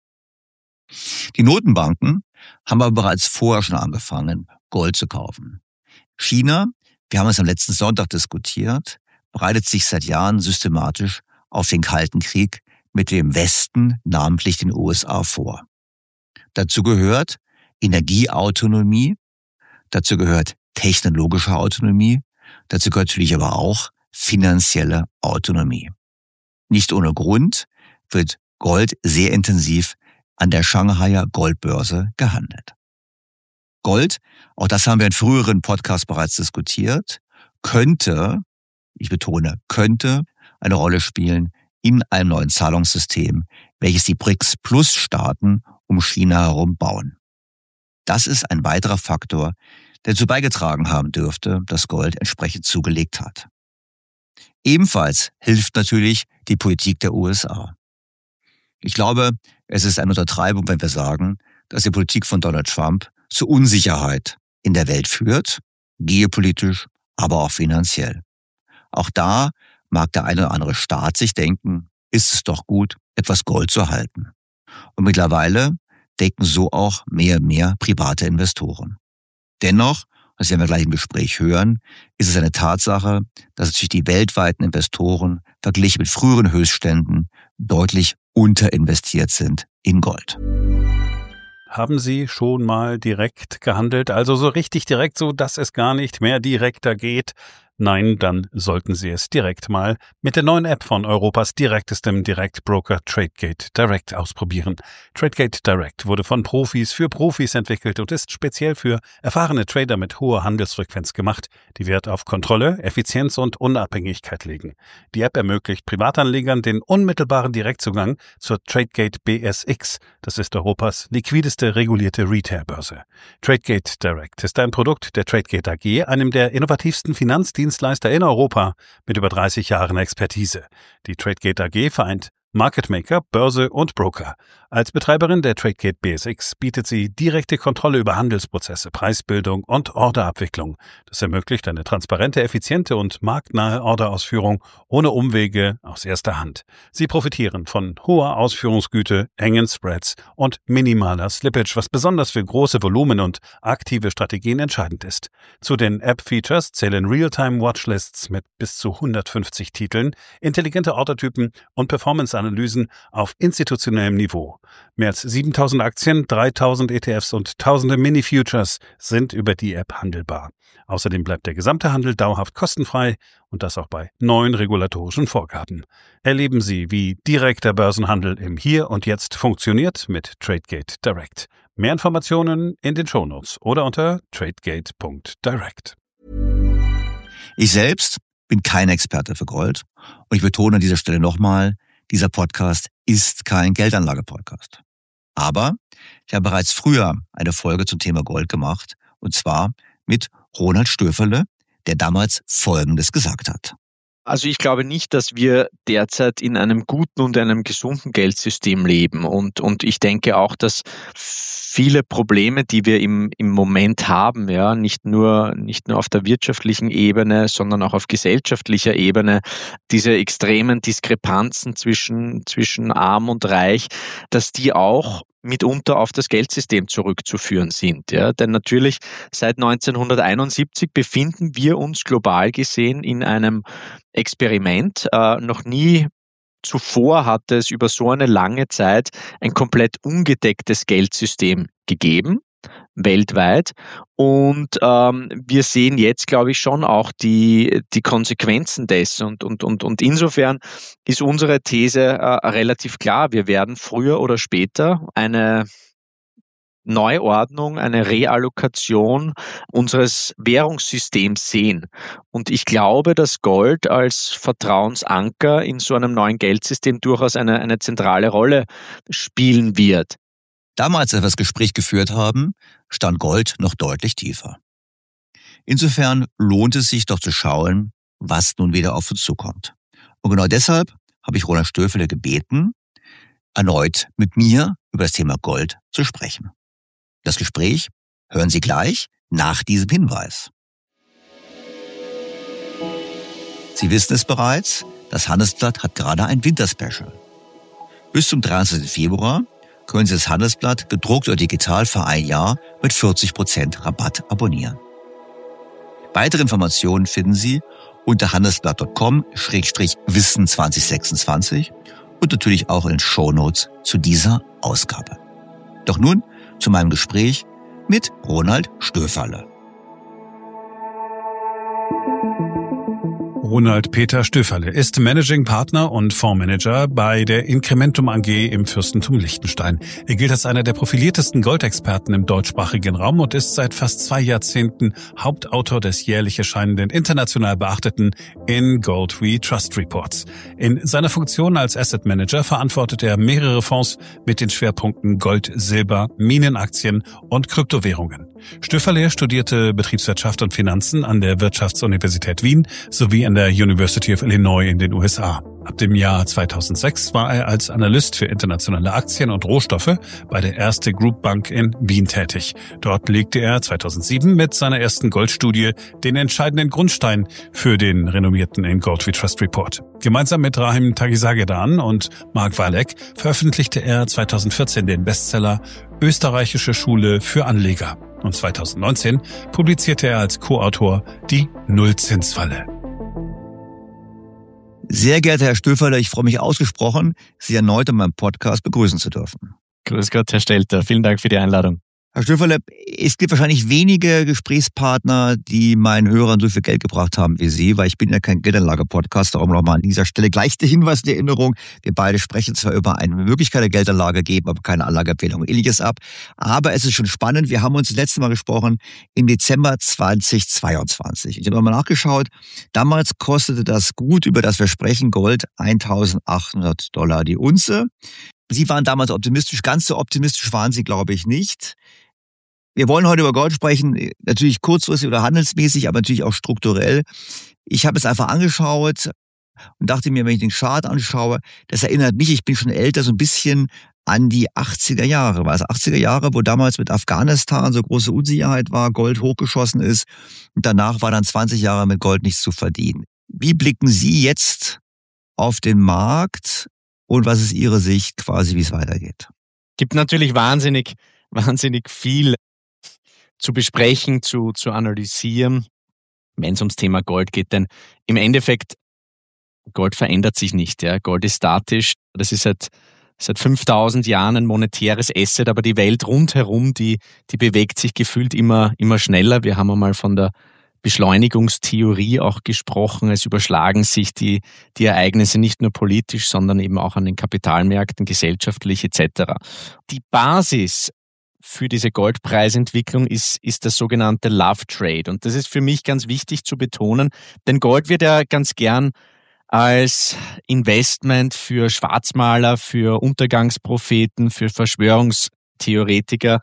Die Notenbanken haben aber bereits vorher schon angefangen, Gold zu kaufen. China, wir haben es am letzten Sonntag diskutiert, bereitet sich seit Jahren systematisch auf den Kalten Krieg mit dem Westen, namentlich den USA, vor. Dazu gehört Energieautonomie, dazu gehört technologische Autonomie, dazu gehört natürlich aber auch finanzielle Autonomie. Nicht ohne Grund wird Gold sehr intensiv an der Shanghaier Goldbörse gehandelt. Gold, auch das haben wir in früheren Podcasts bereits diskutiert, könnte, ich betone, könnte eine Rolle spielen in einem neuen Zahlungssystem, welches die BRICS-Plus-Staaten um China herum bauen. Das ist ein weiterer Faktor, der dazu beigetragen haben dürfte, dass Gold entsprechend zugelegt hat. Ebenfalls hilft natürlich die Politik der USA. Ich glaube, es ist eine Untertreibung, wenn wir sagen, dass die Politik von Donald Trump zu Unsicherheit in der Welt führt, geopolitisch, aber auch finanziell. Auch da mag der eine oder andere Staat sich denken, ist es doch gut, etwas Gold zu halten. Und mittlerweile denken so auch mehr und mehr private Investoren. Dennoch, das werden wir gleich im Gespräch hören, ist es eine Tatsache, dass natürlich die weltweiten Investoren verglichen mit früheren Höchstständen deutlich unterinvestiert sind in Gold. Haben Sie schon mal direkt gehandelt? Also so richtig direkt, so dass es gar nicht mehr direkter geht? Nein, dann sollten Sie es direkt mal mit der neuen App von Europas direktestem Direktbroker Tradegate Direct ausprobieren. Tradegate Direct wurde von Profis für Profis entwickelt und ist speziell für erfahrene Trader mit hoher Handelsfrequenz gemacht, die Wert auf Kontrolle, Effizienz und Unabhängigkeit legen. Die App ermöglicht Privatanlegern den unmittelbaren Direktzugang zur Tradegate BSX. Das ist Europas liquideste regulierte Retailbörse. Tradegate Direct ist ein Produkt der Tradegate AG, einem der innovativsten Finanzdienstleister in Europa mit über 30 Jahren Expertise. Die Tradegate AG vereint Market Maker, Börse und Broker. Als Betreiberin der Tradegate BSX bietet sie direkte Kontrolle über Handelsprozesse, Preisbildung und Orderabwicklung. Das ermöglicht eine transparente, effiziente und marktnahe Orderausführung ohne Umwege aus erster Hand. Sie profitieren von hoher Ausführungsgüte, engen Spreads und minimaler Slippage, was besonders für große Volumen und aktive Strategien entscheidend ist. Zu den App-Features zählen Realtime-Watchlists mit bis zu 150 Titeln, intelligente Ordertypen und Performance Analysen auf institutionellem Niveau. Mehr als 7.000 Aktien, 3.000 ETFs und tausende Mini-Futures sind über die App handelbar. Außerdem bleibt der gesamte Handel dauerhaft kostenfrei und das auch bei neuen regulatorischen Vorgaben. Erleben Sie, wie direkter Börsenhandel im Hier und Jetzt funktioniert mit Tradegate Direct. Mehr Informationen in den Shownotes oder unter tradegate.direct. Ich selbst bin kein Experte für Gold und ich betone an dieser Stelle nochmal, dieser Podcast ist kein Geldanlage-Podcast. Aber ich habe bereits früher eine Folge zum Thema Gold gemacht und zwar mit Ronald Stöferle, der damals Folgendes gesagt hat. Also ich glaube nicht, dass wir derzeit in einem guten und einem gesunden Geldsystem leben. Und ich denke auch, dass viele Probleme, die wir im Moment haben, ja, nicht nur auf der wirtschaftlichen Ebene, sondern auch auf gesellschaftlicher Ebene, diese extremen Diskrepanzen zwischen Arm und Reich, dass die auch mitunter auf das Geldsystem zurückzuführen sind. Ja. Denn natürlich seit 1971 befinden wir uns global gesehen in einem Experiment. Noch nie zuvor hat es über so eine lange Zeit ein komplett ungedecktes Geldsystem gegeben, weltweit. Und wir sehen jetzt, glaube ich, schon auch die Konsequenzen dessen. Und insofern ist unsere These relativ klar. Wir werden früher oder später eine Neuordnung, eine Reallokation unseres Währungssystems sehen. Und ich glaube, dass Gold als Vertrauensanker in so einem neuen Geldsystem durchaus eine zentrale Rolle spielen wird. Damals, als wir das Gespräch geführt haben, stand Gold noch deutlich tiefer. Insofern lohnt es sich doch zu schauen, was nun wieder auf uns zukommt. Und genau deshalb habe ich Ronald Stöferle gebeten, erneut mit mir über das Thema Gold zu sprechen. Das Gespräch hören Sie gleich nach diesem Hinweis. Sie wissen es bereits, das Handelsblatt hat gerade ein Winterspecial. Bis zum 23. Februar können Sie das Handelsblatt gedruckt oder digital für ein Jahr mit 40% Rabatt abonnieren. Weitere Informationen finden Sie unter handelsblatt.com/Wissen 2026 und natürlich auch in den Shownotes zu dieser Ausgabe. Doch nun zu meinem Gespräch mit Ronald Stöferle. Ronald Peter Stöferle ist Managing Partner und Fondsmanager bei der Incrementum AG im Fürstentum Liechtenstein. Er gilt als einer der profiliertesten Goldexperten im deutschsprachigen Raum und ist seit fast 2 Jahrzehnten Hauptautor des jährlich erscheinenden international beachteten In Gold We Trust Reports. In seiner Funktion als Asset Manager verantwortet er mehrere Fonds mit den Schwerpunkten Gold, Silber, Minenaktien und Kryptowährungen. Stöferle studierte Betriebswirtschaft und Finanzen an der Wirtschaftsuniversität Wien sowie an der University of Illinois in den USA. Ab dem Jahr 2006 war er als Analyst für internationale Aktien und Rohstoffe bei der Erste Group Bank in Wien tätig. Dort legte er 2007 mit seiner ersten Goldstudie den entscheidenden Grundstein für den renommierten In Gold We Trust Report. Gemeinsam mit Rahim Tagisagedan und Mark Walek veröffentlichte er 2014 den Bestseller Österreichische Schule für Anleger. Und 2019 publizierte er als Co-Autor die Nullzinsfalle. Sehr geehrter Herr Stöferle, ich freue mich ausgesprochen, Sie erneut in meinem Podcast begrüßen zu dürfen. Grüß Gott, Herr Stelter. Vielen Dank für die Einladung. Herr Stöferle, es gibt wahrscheinlich wenige Gesprächspartner, die meinen Hörern so viel Geld gebracht haben wie Sie, weil ich bin ja kein Geldanlage-Podcast, darum nochmal an dieser Stelle gleich der Hinweis in die Erinnerung. Wir beide sprechen zwar über eine Möglichkeit der Geldanlage, geben aber keine Anlageempfehlung und Ähnliches ab. Aber es ist schon spannend, wir haben uns das letzte Mal gesprochen im Dezember 2022. Ich habe nochmal nachgeschaut, damals kostete das Gut, über das wir sprechen, Gold $1.800 die Unze. Sie waren damals optimistisch, ganz so optimistisch waren Sie, glaube ich, nicht. Wir wollen heute über Gold sprechen, natürlich kurzfristig oder handelsmäßig, aber natürlich auch strukturell. Ich habe es einfach angeschaut und dachte mir, wenn ich den Chart anschaue, das erinnert mich, ich bin schon älter, so ein bisschen an die 80er Jahre. War es 80er Jahre, wo damals mit Afghanistan so große Unsicherheit war, Gold hochgeschossen ist und danach war dann 20 Jahre mit Gold nichts zu verdienen. Wie blicken Sie jetzt auf den Markt? Und was ist Ihre Sicht quasi, wie es weitergeht? Gibt natürlich wahnsinnig viel zu besprechen, zu analysieren, wenn es ums Thema Gold geht. Denn im Endeffekt, Gold verändert sich nicht. Ja. Gold ist statisch. Das ist seit 5000 Jahren ein monetäres Asset, aber die Welt rundherum, die bewegt sich gefühlt immer schneller. Wir haben einmal von der Beschleunigungstheorie auch gesprochen. Es überschlagen sich die Ereignisse nicht nur politisch, sondern eben auch an den Kapitalmärkten, gesellschaftlich etc. Die Basis für diese Goldpreisentwicklung ist das sogenannte Love Trade. Und das ist für mich ganz wichtig zu betonen, denn Gold wird ja ganz gern als Investment für Schwarzmaler, für Untergangspropheten, für Verschwörungstheoretiker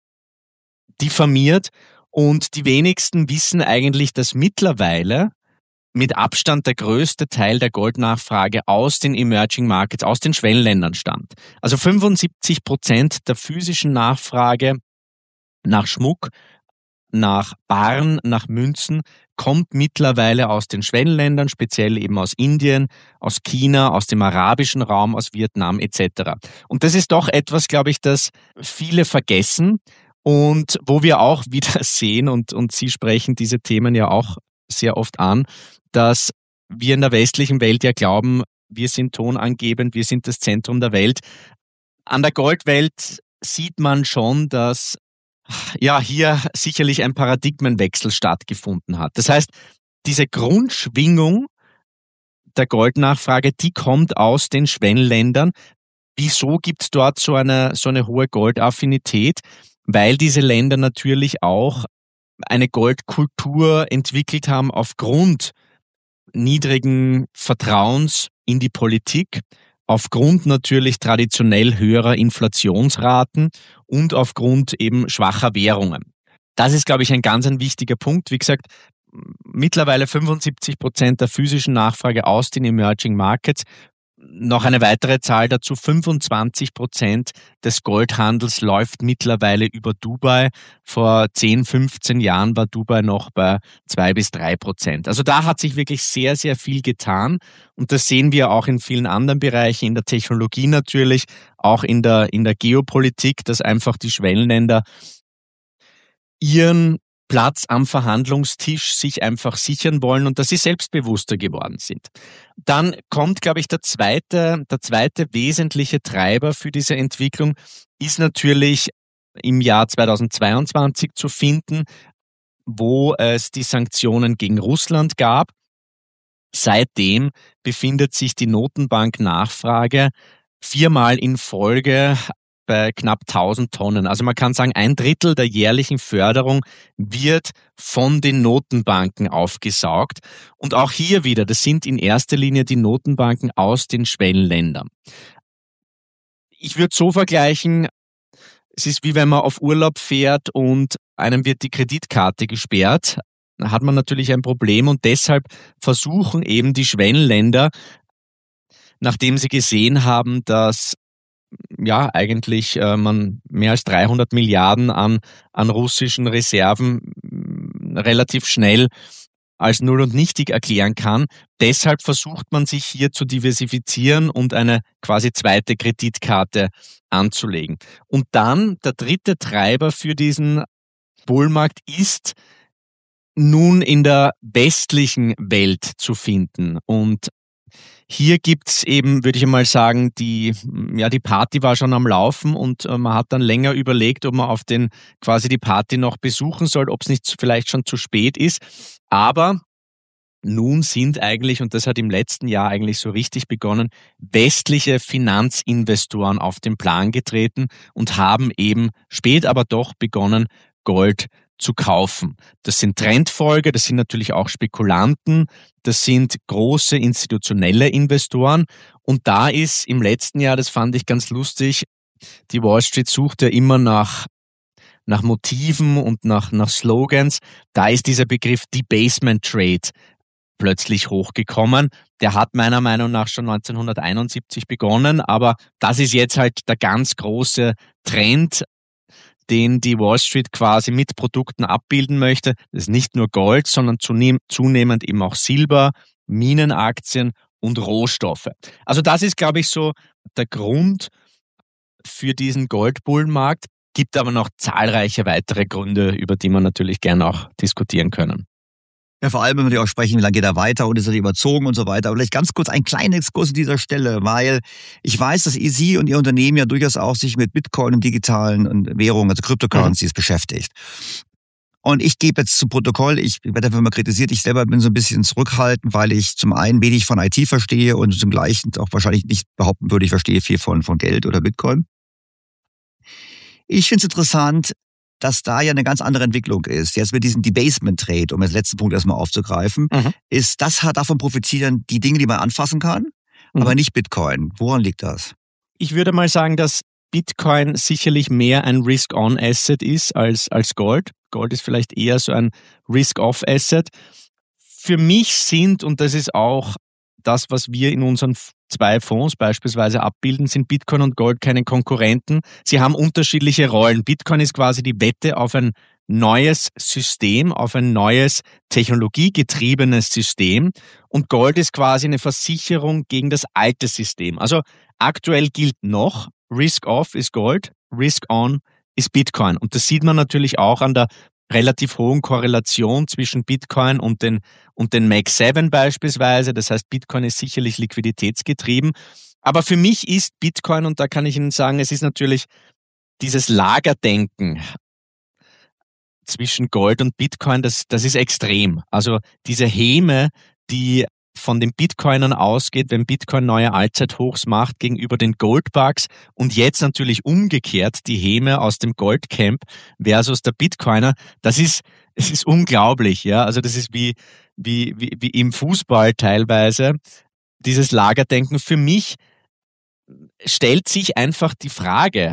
diffamiert. Und die wenigsten wissen eigentlich, dass mittlerweile mit Abstand der größte Teil der Goldnachfrage aus den Emerging Markets, aus den Schwellenländern stammt. Also 75% der physischen Nachfrage nach Schmuck, nach Barren, nach Münzen kommt mittlerweile aus den Schwellenländern, speziell eben aus Indien, aus China, aus dem arabischen Raum, aus Vietnam etc. Und das ist doch etwas, glaube ich, das viele vergessen und wo wir auch wieder sehen, und Sie sprechen diese Themen ja auch sehr oft an, dass wir in der westlichen Welt ja glauben, wir sind tonangebend, wir sind das Zentrum der Welt. An der Goldwelt sieht man schon, dass ja hier sicherlich ein Paradigmenwechsel stattgefunden hat. Das heißt, diese Grundschwingung der Goldnachfrage, die kommt aus den Schwellenländern. Wieso gibt es dort so eine hohe Goldaffinität? Weil diese Länder natürlich auch eine Goldkultur entwickelt haben aufgrund niedrigen Vertrauens in die Politik, aufgrund natürlich traditionell höherer Inflationsraten und aufgrund eben schwacher Währungen. Das ist, glaube ich, ein ganz wichtiger Punkt. Wie gesagt, mittlerweile 75% der physischen Nachfrage aus den Emerging Markets. Noch eine weitere Zahl dazu, 25% des Goldhandels läuft mittlerweile über Dubai. Vor 10, 15 Jahren war Dubai noch bei 2-3%. Also da hat sich wirklich sehr, sehr viel getan. Und das sehen wir auch in vielen anderen Bereichen, in der Technologie natürlich, auch in der Geopolitik, dass einfach die Schwellenländer ihren Platz am Verhandlungstisch sich einfach sichern wollen und dass sie selbstbewusster geworden sind. Dann kommt, glaube ich, der zweite wesentliche Treiber für diese Entwicklung ist natürlich im Jahr 2022 zu finden, wo es die Sanktionen gegen Russland gab. Seitdem befindet sich die Notenbank-Nachfrage 4-mal in Folge bei knapp 1000 Tonnen. Also man kann sagen, 1/3 der jährlichen Förderung wird von den Notenbanken aufgesaugt. Und auch hier wieder, das sind in erster Linie die Notenbanken aus den Schwellenländern. Ich würde so vergleichen, es ist wie wenn man auf Urlaub fährt und einem wird die Kreditkarte gesperrt. Da hat man natürlich ein Problem und deshalb versuchen eben die Schwellenländer, nachdem sie gesehen haben, dass ja eigentlich man mehr als 300 Milliarden an russischen Reserven relativ schnell als null und nichtig erklären kann. Deshalb versucht man sich hier zu diversifizieren und eine quasi zweite Kreditkarte anzulegen. Und dann der dritte Treiber für diesen Bullmarkt ist nun in der westlichen Welt zu finden. Und hier gibt's eben, würde ich mal sagen, die Party war schon am Laufen und man hat dann länger überlegt, ob man quasi die Party noch besuchen soll, ob es nicht vielleicht schon zu spät ist. Aber nun sind eigentlich, und das hat im letzten Jahr eigentlich so richtig begonnen, westliche Finanzinvestoren auf den Plan getreten und haben eben spät aber doch begonnen, Gold zu kaufen. Das sind Trendfolger, das sind natürlich auch Spekulanten, das sind große institutionelle Investoren und da ist im letzten Jahr, das fand ich ganz lustig, die Wall Street sucht ja immer nach Motiven und nach Slogans, da ist dieser Begriff Debasement Trade plötzlich hochgekommen. Der hat meiner Meinung nach schon 1971 begonnen, aber das ist jetzt halt der ganz große Trend, den die Wall Street quasi mit Produkten abbilden möchte. Das ist nicht nur Gold, sondern zunehmend eben auch Silber, Minenaktien und Rohstoffe. Also das ist, glaube ich, so der Grund für diesen Goldbullenmarkt. Gibt aber noch zahlreiche weitere Gründe, über die wir natürlich gerne auch diskutieren können. Ja, vor allem, wenn wir auch sprechen, wie lange geht er weiter und ist er überzogen und so weiter. Aber vielleicht ganz kurz ein kleiner Exkurs an dieser Stelle, weil ich weiß, dass Sie und Ihr Unternehmen ja durchaus auch sich mit Bitcoin und digitalen Währungen, also Cryptocurrencies, beschäftigt. Und ich gebe jetzt zu Protokoll, ich werde dafür mal kritisiert, ich selber bin so ein bisschen zurückhaltend, weil ich zum einen wenig von IT verstehe und zum Gleichen auch wahrscheinlich nicht behaupten würde, ich verstehe viel von Geld oder Bitcoin. Ich finde es interessant, dass da ja eine ganz andere Entwicklung ist. Jetzt mit diesem Debasement-Trade, um den letzten Punkt erstmal aufzugreifen, ist das hat davon profitieren die Dinge, die man anfassen kann, aber nicht Bitcoin. Woran liegt das? Ich würde mal sagen, dass Bitcoin sicherlich mehr ein Risk-on-Asset ist als Gold. Gold ist vielleicht eher so ein Risk-off-Asset. Für mich sind, und das ist auch das, was wir in unseren 2 Fonds beispielsweise abbilden, sind Bitcoin und Gold keine Konkurrenten. Sie haben unterschiedliche Rollen. Bitcoin ist quasi die Wette auf ein neues System, auf ein neues technologiegetriebenes System. Und Gold ist quasi eine Versicherung gegen das alte System. Also aktuell gilt noch, Risk-off ist Gold, Risk-on ist Bitcoin. Und das sieht man natürlich auch an der relativ hohen Korrelation zwischen Bitcoin und den Mag 7 beispielsweise. Das heißt, Bitcoin ist sicherlich liquiditätsgetrieben. Aber für mich ist Bitcoin, und da kann ich Ihnen sagen, es ist natürlich dieses Lagerdenken zwischen Gold und Bitcoin, das ist extrem. Also diese Häme, die von den Bitcoinern ausgeht, wenn Bitcoin neue Allzeithochs macht gegenüber den Goldbugs und jetzt natürlich umgekehrt die Häme aus dem Goldcamp versus der Bitcoiner, es ist unglaublich, ja. Also das ist wie im Fußball teilweise, dieses Lagerdenken. Für mich stellt sich einfach die Frage,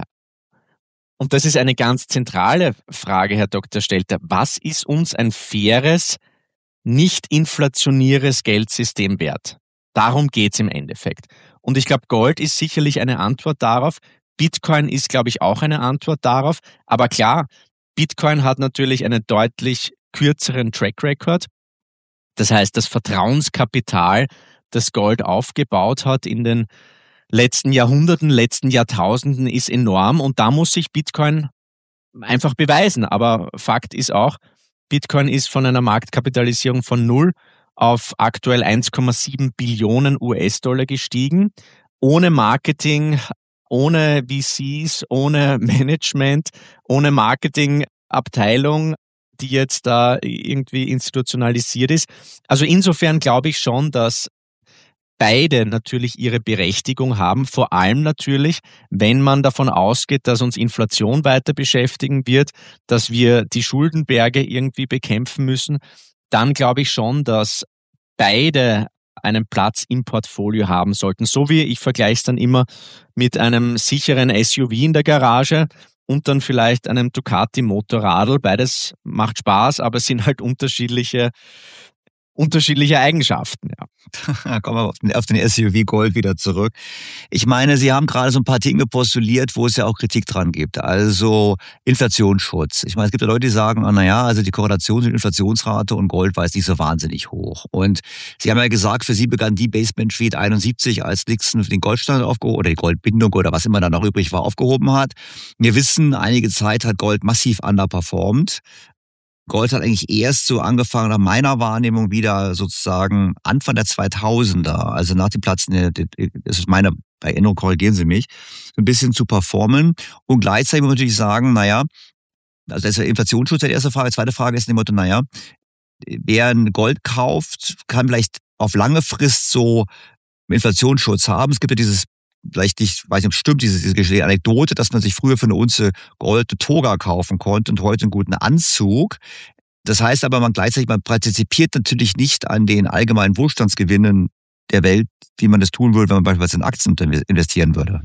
und das ist eine ganz zentrale Frage, Herr Dr. Stelter, was ist uns ein faires, nicht inflationäres Geldsystem wert? Darum geht's im Endeffekt. Und ich glaube, Gold ist sicherlich eine Antwort darauf. Bitcoin ist, glaube ich, auch eine Antwort darauf. Aber klar, Bitcoin hat natürlich einen deutlich kürzeren Track Record. Das heißt, das Vertrauenskapital, das Gold aufgebaut hat in den letzten Jahrhunderten, letzten Jahrtausenden, ist enorm. Und da muss sich Bitcoin einfach beweisen. Aber Fakt ist auch, Bitcoin ist von einer Marktkapitalisierung von 0 auf aktuell 1,7 Billionen US-Dollar gestiegen. Ohne Marketing, ohne VCs, ohne Management, ohne Marketingabteilung, die jetzt da irgendwie institutionalisiert ist. Also insofern glaube ich schon, dass beide natürlich ihre Berechtigung haben, vor allem natürlich, wenn man davon ausgeht, dass uns Inflation weiter beschäftigen wird, dass wir die Schuldenberge irgendwie bekämpfen müssen, dann glaube ich schon, dass beide einen Platz im Portfolio haben sollten. So wie ich vergleiche es dann immer mit einem sicheren SUV in der Garage und dann vielleicht einem Ducati Motorradl. Beides macht Spaß, aber es sind halt unterschiedliche Eigenschaften, ja. Kommen wir auf den SUV Gold wieder zurück. Ich meine, Sie haben gerade so ein paar Dinge postuliert, wo es ja auch Kritik dran gibt. Also Inflationsschutz. Ich meine, es gibt ja Leute, die sagen, also die Korrelation zwischen Inflationsrate und Gold war jetzt nicht so wahnsinnig hoch. Und Sie haben ja gesagt, für Sie begann Debasement Trade 71, als Nixon den Goldstandard aufgehoben oder die Goldbindung oder was immer da noch übrig war, aufgehoben hat. Wir wissen, einige Zeit hat Gold massiv underperformed. Gold hat eigentlich erst so angefangen, nach meiner Wahrnehmung wieder sozusagen Anfang der 2000er, also nach dem Platz, das ist meine Erinnerung, korrigieren Sie mich, ein bisschen zu performen. Und gleichzeitig muss man natürlich sagen, also das ist der Inflationsschutz die erste Frage. Die zweite Frage ist in dem Motto, wer ein Gold kauft, kann vielleicht auf lange Frist so Inflationsschutz haben. Es gibt ja dieses, vielleicht nicht, weiß nicht, ob es stimmt, diese Anekdote, dass man sich früher für eine Unze Gold eine Toga kaufen konnte und heute einen guten Anzug. Das heißt aber, man partizipiert natürlich nicht an den allgemeinen Wohlstandsgewinnen der Welt, wie man das tun würde, wenn man beispielsweise in Aktien investieren würde.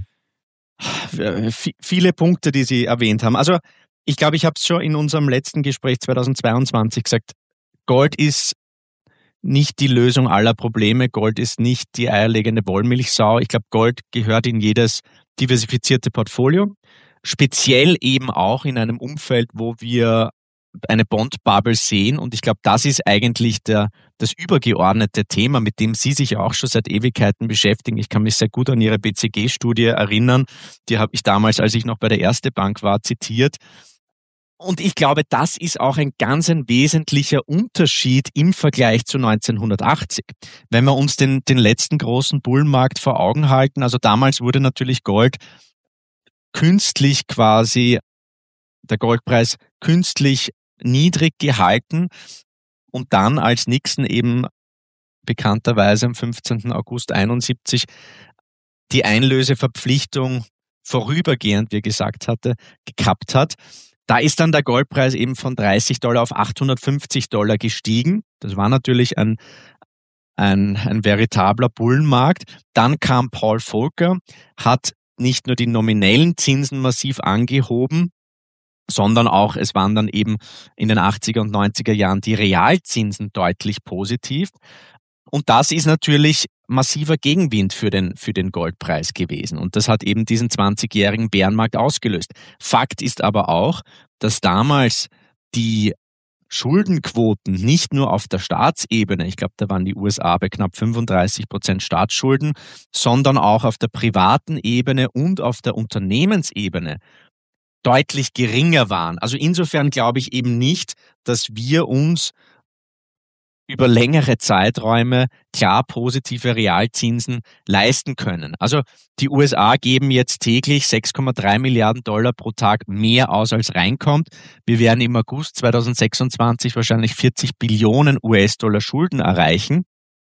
Viele Punkte, die Sie erwähnt haben. Also ich glaube, ich habe es schon in unserem letzten Gespräch 2022 gesagt, Gold ist nicht die Lösung aller Probleme. Gold ist nicht die eierlegende Wollmilchsau. Ich glaube, Gold gehört in jedes diversifizierte Portfolio. Speziell eben auch in einem Umfeld, wo wir eine Bond-Bubble sehen. Und ich glaube, das ist eigentlich das übergeordnete Thema, mit dem Sie sich auch schon seit Ewigkeiten beschäftigen. Ich kann mich sehr gut an Ihre BCG-Studie erinnern. Die habe ich damals, als ich noch bei der Erste Bank war, zitiert. Und ich glaube, das ist auch ein ganz ein wesentlicher Unterschied im Vergleich zu 1980. Wenn wir uns den letzten großen Bullenmarkt vor Augen halten, also damals wurde natürlich Gold künstlich quasi, der Goldpreis künstlich niedrig gehalten und dann als Nixon eben bekannterweise am 15. August 71 die Einlöseverpflichtung vorübergehend, wie er gesagt hatte, gekappt hat. Da ist dann der Goldpreis eben von $30 auf $850 gestiegen. Das war natürlich ein veritabler Bullenmarkt. Dann kam Paul Volcker, hat nicht nur die nominellen Zinsen massiv angehoben, sondern auch, es waren dann eben in den 80er und 90er Jahren die Realzinsen deutlich positiv. Und das ist natürlich massiver Gegenwind für den Goldpreis gewesen. Und das hat eben diesen 20-jährigen Bärenmarkt ausgelöst. Fakt ist aber auch, dass damals die Schuldenquoten nicht nur auf der Staatsebene, ich glaube, da waren die USA bei knapp 35% Staatsschulden, sondern auch auf der privaten Ebene und auf der Unternehmensebene deutlich geringer waren. Also insofern glaube ich eben nicht, dass wir uns über längere Zeiträume klar positive Realzinsen leisten können. Also die USA geben jetzt täglich $6,3 Milliarden pro Tag mehr aus, als reinkommt. Wir werden im August 2026 wahrscheinlich 40 Billionen US-Dollar Schulden erreichen.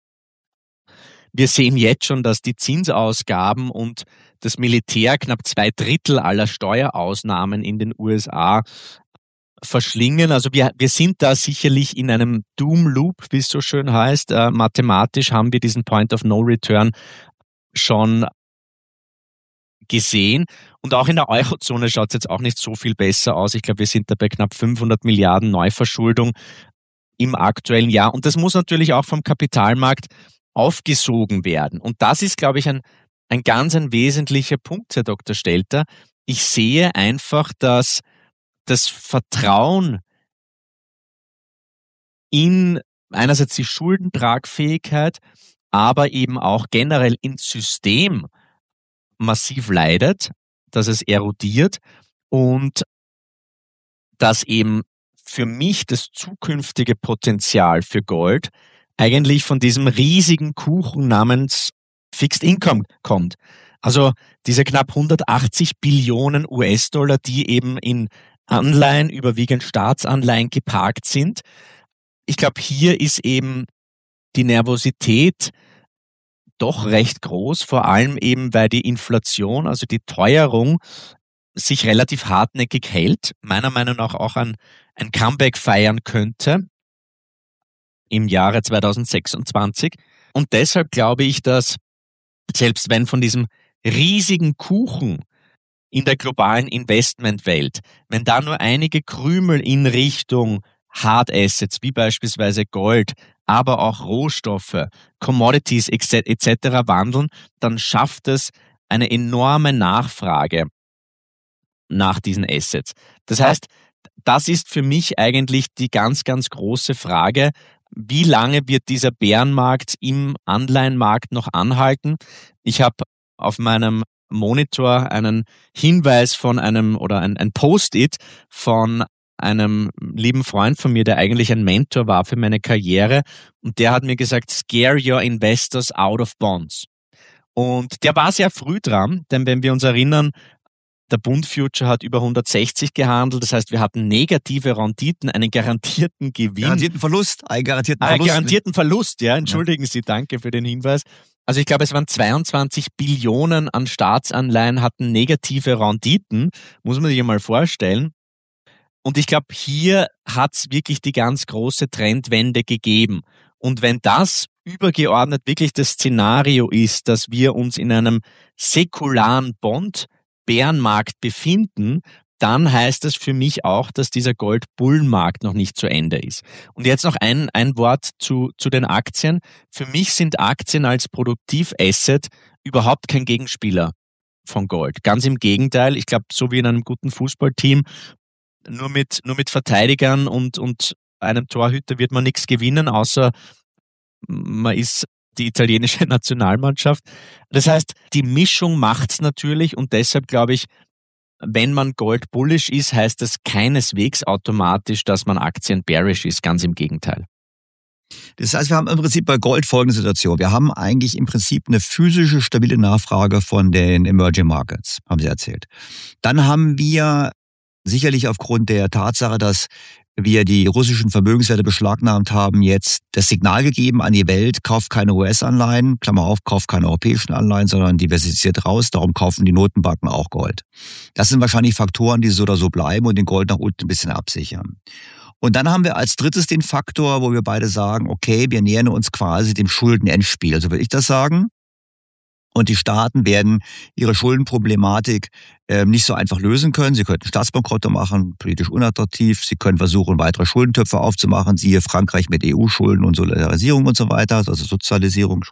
Wir sehen jetzt schon, dass die Zinsausgaben und das Militär knapp 2/3 aller Steuerausnahmen in den USA verschlingen. Also wir sind da sicherlich in einem Doom-Loop, wie es so schön heißt. Mathematisch haben wir diesen Point of No Return schon gesehen. Und auch in der Eurozone schaut es jetzt auch nicht so viel besser aus. Ich glaube, wir sind da bei knapp 500 Milliarden Neuverschuldung im aktuellen Jahr. Und das muss natürlich auch vom Kapitalmarkt aufgesogen werden. Und das ist, glaube ich, ein ganz wesentlicher Punkt, Herr Dr. Stelter. Ich sehe einfach, dass das Vertrauen in einerseits die Schuldentragfähigkeit, aber eben auch generell ins System massiv leidet, dass es erodiert und dass eben für mich das zukünftige Potenzial für Gold eigentlich von diesem riesigen Kuchen namens Fixed Income kommt. Also diese knapp 180 Billionen US-Dollar, die eben in Anleihen, überwiegend Staatsanleihen geparkt sind. Ich glaube, hier ist eben die Nervosität doch recht groß, vor allem eben, weil die Inflation, also die Teuerung, sich relativ hartnäckig hält, meiner Meinung nach auch ein Comeback feiern könnte im Jahre 2026. Und deshalb glaube ich, dass selbst wenn von diesem riesigen Kuchen in der globalen Investmentwelt, wenn da nur einige Krümel in Richtung Hard Assets, wie beispielsweise Gold, aber auch Rohstoffe, Commodities etc. wandeln, dann schafft es eine enorme Nachfrage nach diesen Assets. Das heißt, das ist für mich eigentlich die ganz, ganz große Frage, wie lange wird dieser Bärenmarkt im Anleihenmarkt noch anhalten? Ich habe auf meinem Monitor einen Hinweis von ein Post-it von einem lieben Freund von mir, der eigentlich ein Mentor war für meine Karriere, und der hat mir gesagt, scare your investors out of bonds. Und der war sehr früh dran, denn wenn wir uns erinnern, der Bund Future hat über 160 gehandelt, das heißt, wir hatten negative Renditen, einen garantierten Gewinn. Einen garantierten Verlust, ja, entschuldigen Sie, danke für den Hinweis. Also ich glaube, es waren 22 Billionen an Staatsanleihen, hatten negative Renditen, muss man sich mal vorstellen. Und ich glaube, hier hat es wirklich die ganz große Trendwende gegeben. Und wenn das übergeordnet wirklich das Szenario ist, dass wir uns in einem säkularen Bond-Bärenmarkt befinden, dann heißt das für mich auch, dass dieser Gold-Bullenmarkt noch nicht zu Ende ist. Und jetzt noch ein Wort zu den Aktien. Für mich sind Aktien als Produktivasset überhaupt kein Gegenspieler von Gold. Ganz im Gegenteil, ich glaube, so wie in einem guten Fußballteam, nur mit Verteidigern und einem Torhüter wird man nichts gewinnen, außer man ist die italienische Nationalmannschaft. Das heißt, die Mischung macht's natürlich, und deshalb glaube ich, wenn man Gold bullish ist, heißt das keineswegs automatisch, dass man Aktien bearish ist, ganz im Gegenteil. Das heißt, wir haben im Prinzip bei Gold folgende Situation. Wir haben eigentlich im Prinzip eine physische, stabile Nachfrage von den Emerging Markets, haben Sie erzählt. Dann haben wir sicherlich aufgrund der Tatsache, dass wir die russischen Vermögenswerte beschlagnahmt haben, jetzt das Signal gegeben an die Welt, kauft keine US-Anleihen, Klammer auf, kauft keine europäischen Anleihen, sondern diversifiziert raus, darum kaufen die Notenbanken auch Gold. Das sind wahrscheinlich Faktoren, die so oder so bleiben und den Gold nach unten ein bisschen absichern. Und dann haben wir als drittes den Faktor, wo wir beide sagen, okay, wir nähern uns quasi dem Schuldenendspiel, so würde ich das sagen. Und die Staaten werden ihre Schuldenproblematik nicht so einfach lösen können. Sie könnten Staatsbankrotte machen, politisch unattraktiv. Sie können versuchen, weitere Schuldentöpfe aufzumachen. Siehe Frankreich mit EU-Schulden und Solidarisierung und so weiter, also Sozialisierung.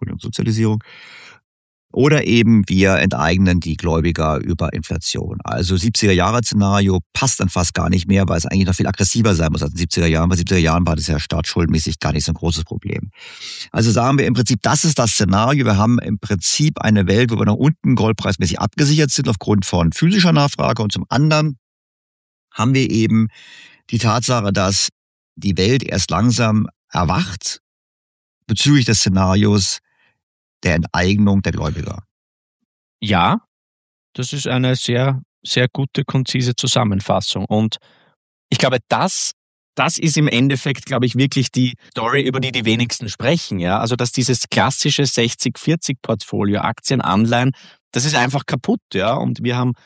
Oder eben wir enteignen die Gläubiger über Inflation. Also 70er-Jahre-Szenario passt dann fast gar nicht mehr, weil es eigentlich noch viel aggressiver sein muss als in den 70er Jahren. Bei 70er Jahren war das ja staatsschuldenmäßig gar nicht so ein großes Problem. Also sagen wir im Prinzip, das ist das Szenario. Wir haben im Prinzip eine Welt, wo wir nach unten goldpreismäßig abgesichert sind aufgrund von physischer Nachfrage. Und zum anderen haben wir eben die Tatsache, dass die Welt erst langsam erwacht bezüglich des Szenarios der Enteignung der Gläubiger. Ja, das ist eine sehr, sehr gute, konzise Zusammenfassung. Und ich glaube, das ist im Endeffekt, glaube ich, wirklich die Story, über die wenigsten sprechen. Ja? Also, dass dieses klassische 60-40-Portfolio, Aktien, Anleihen, das ist einfach kaputt. Ja? Und wir haben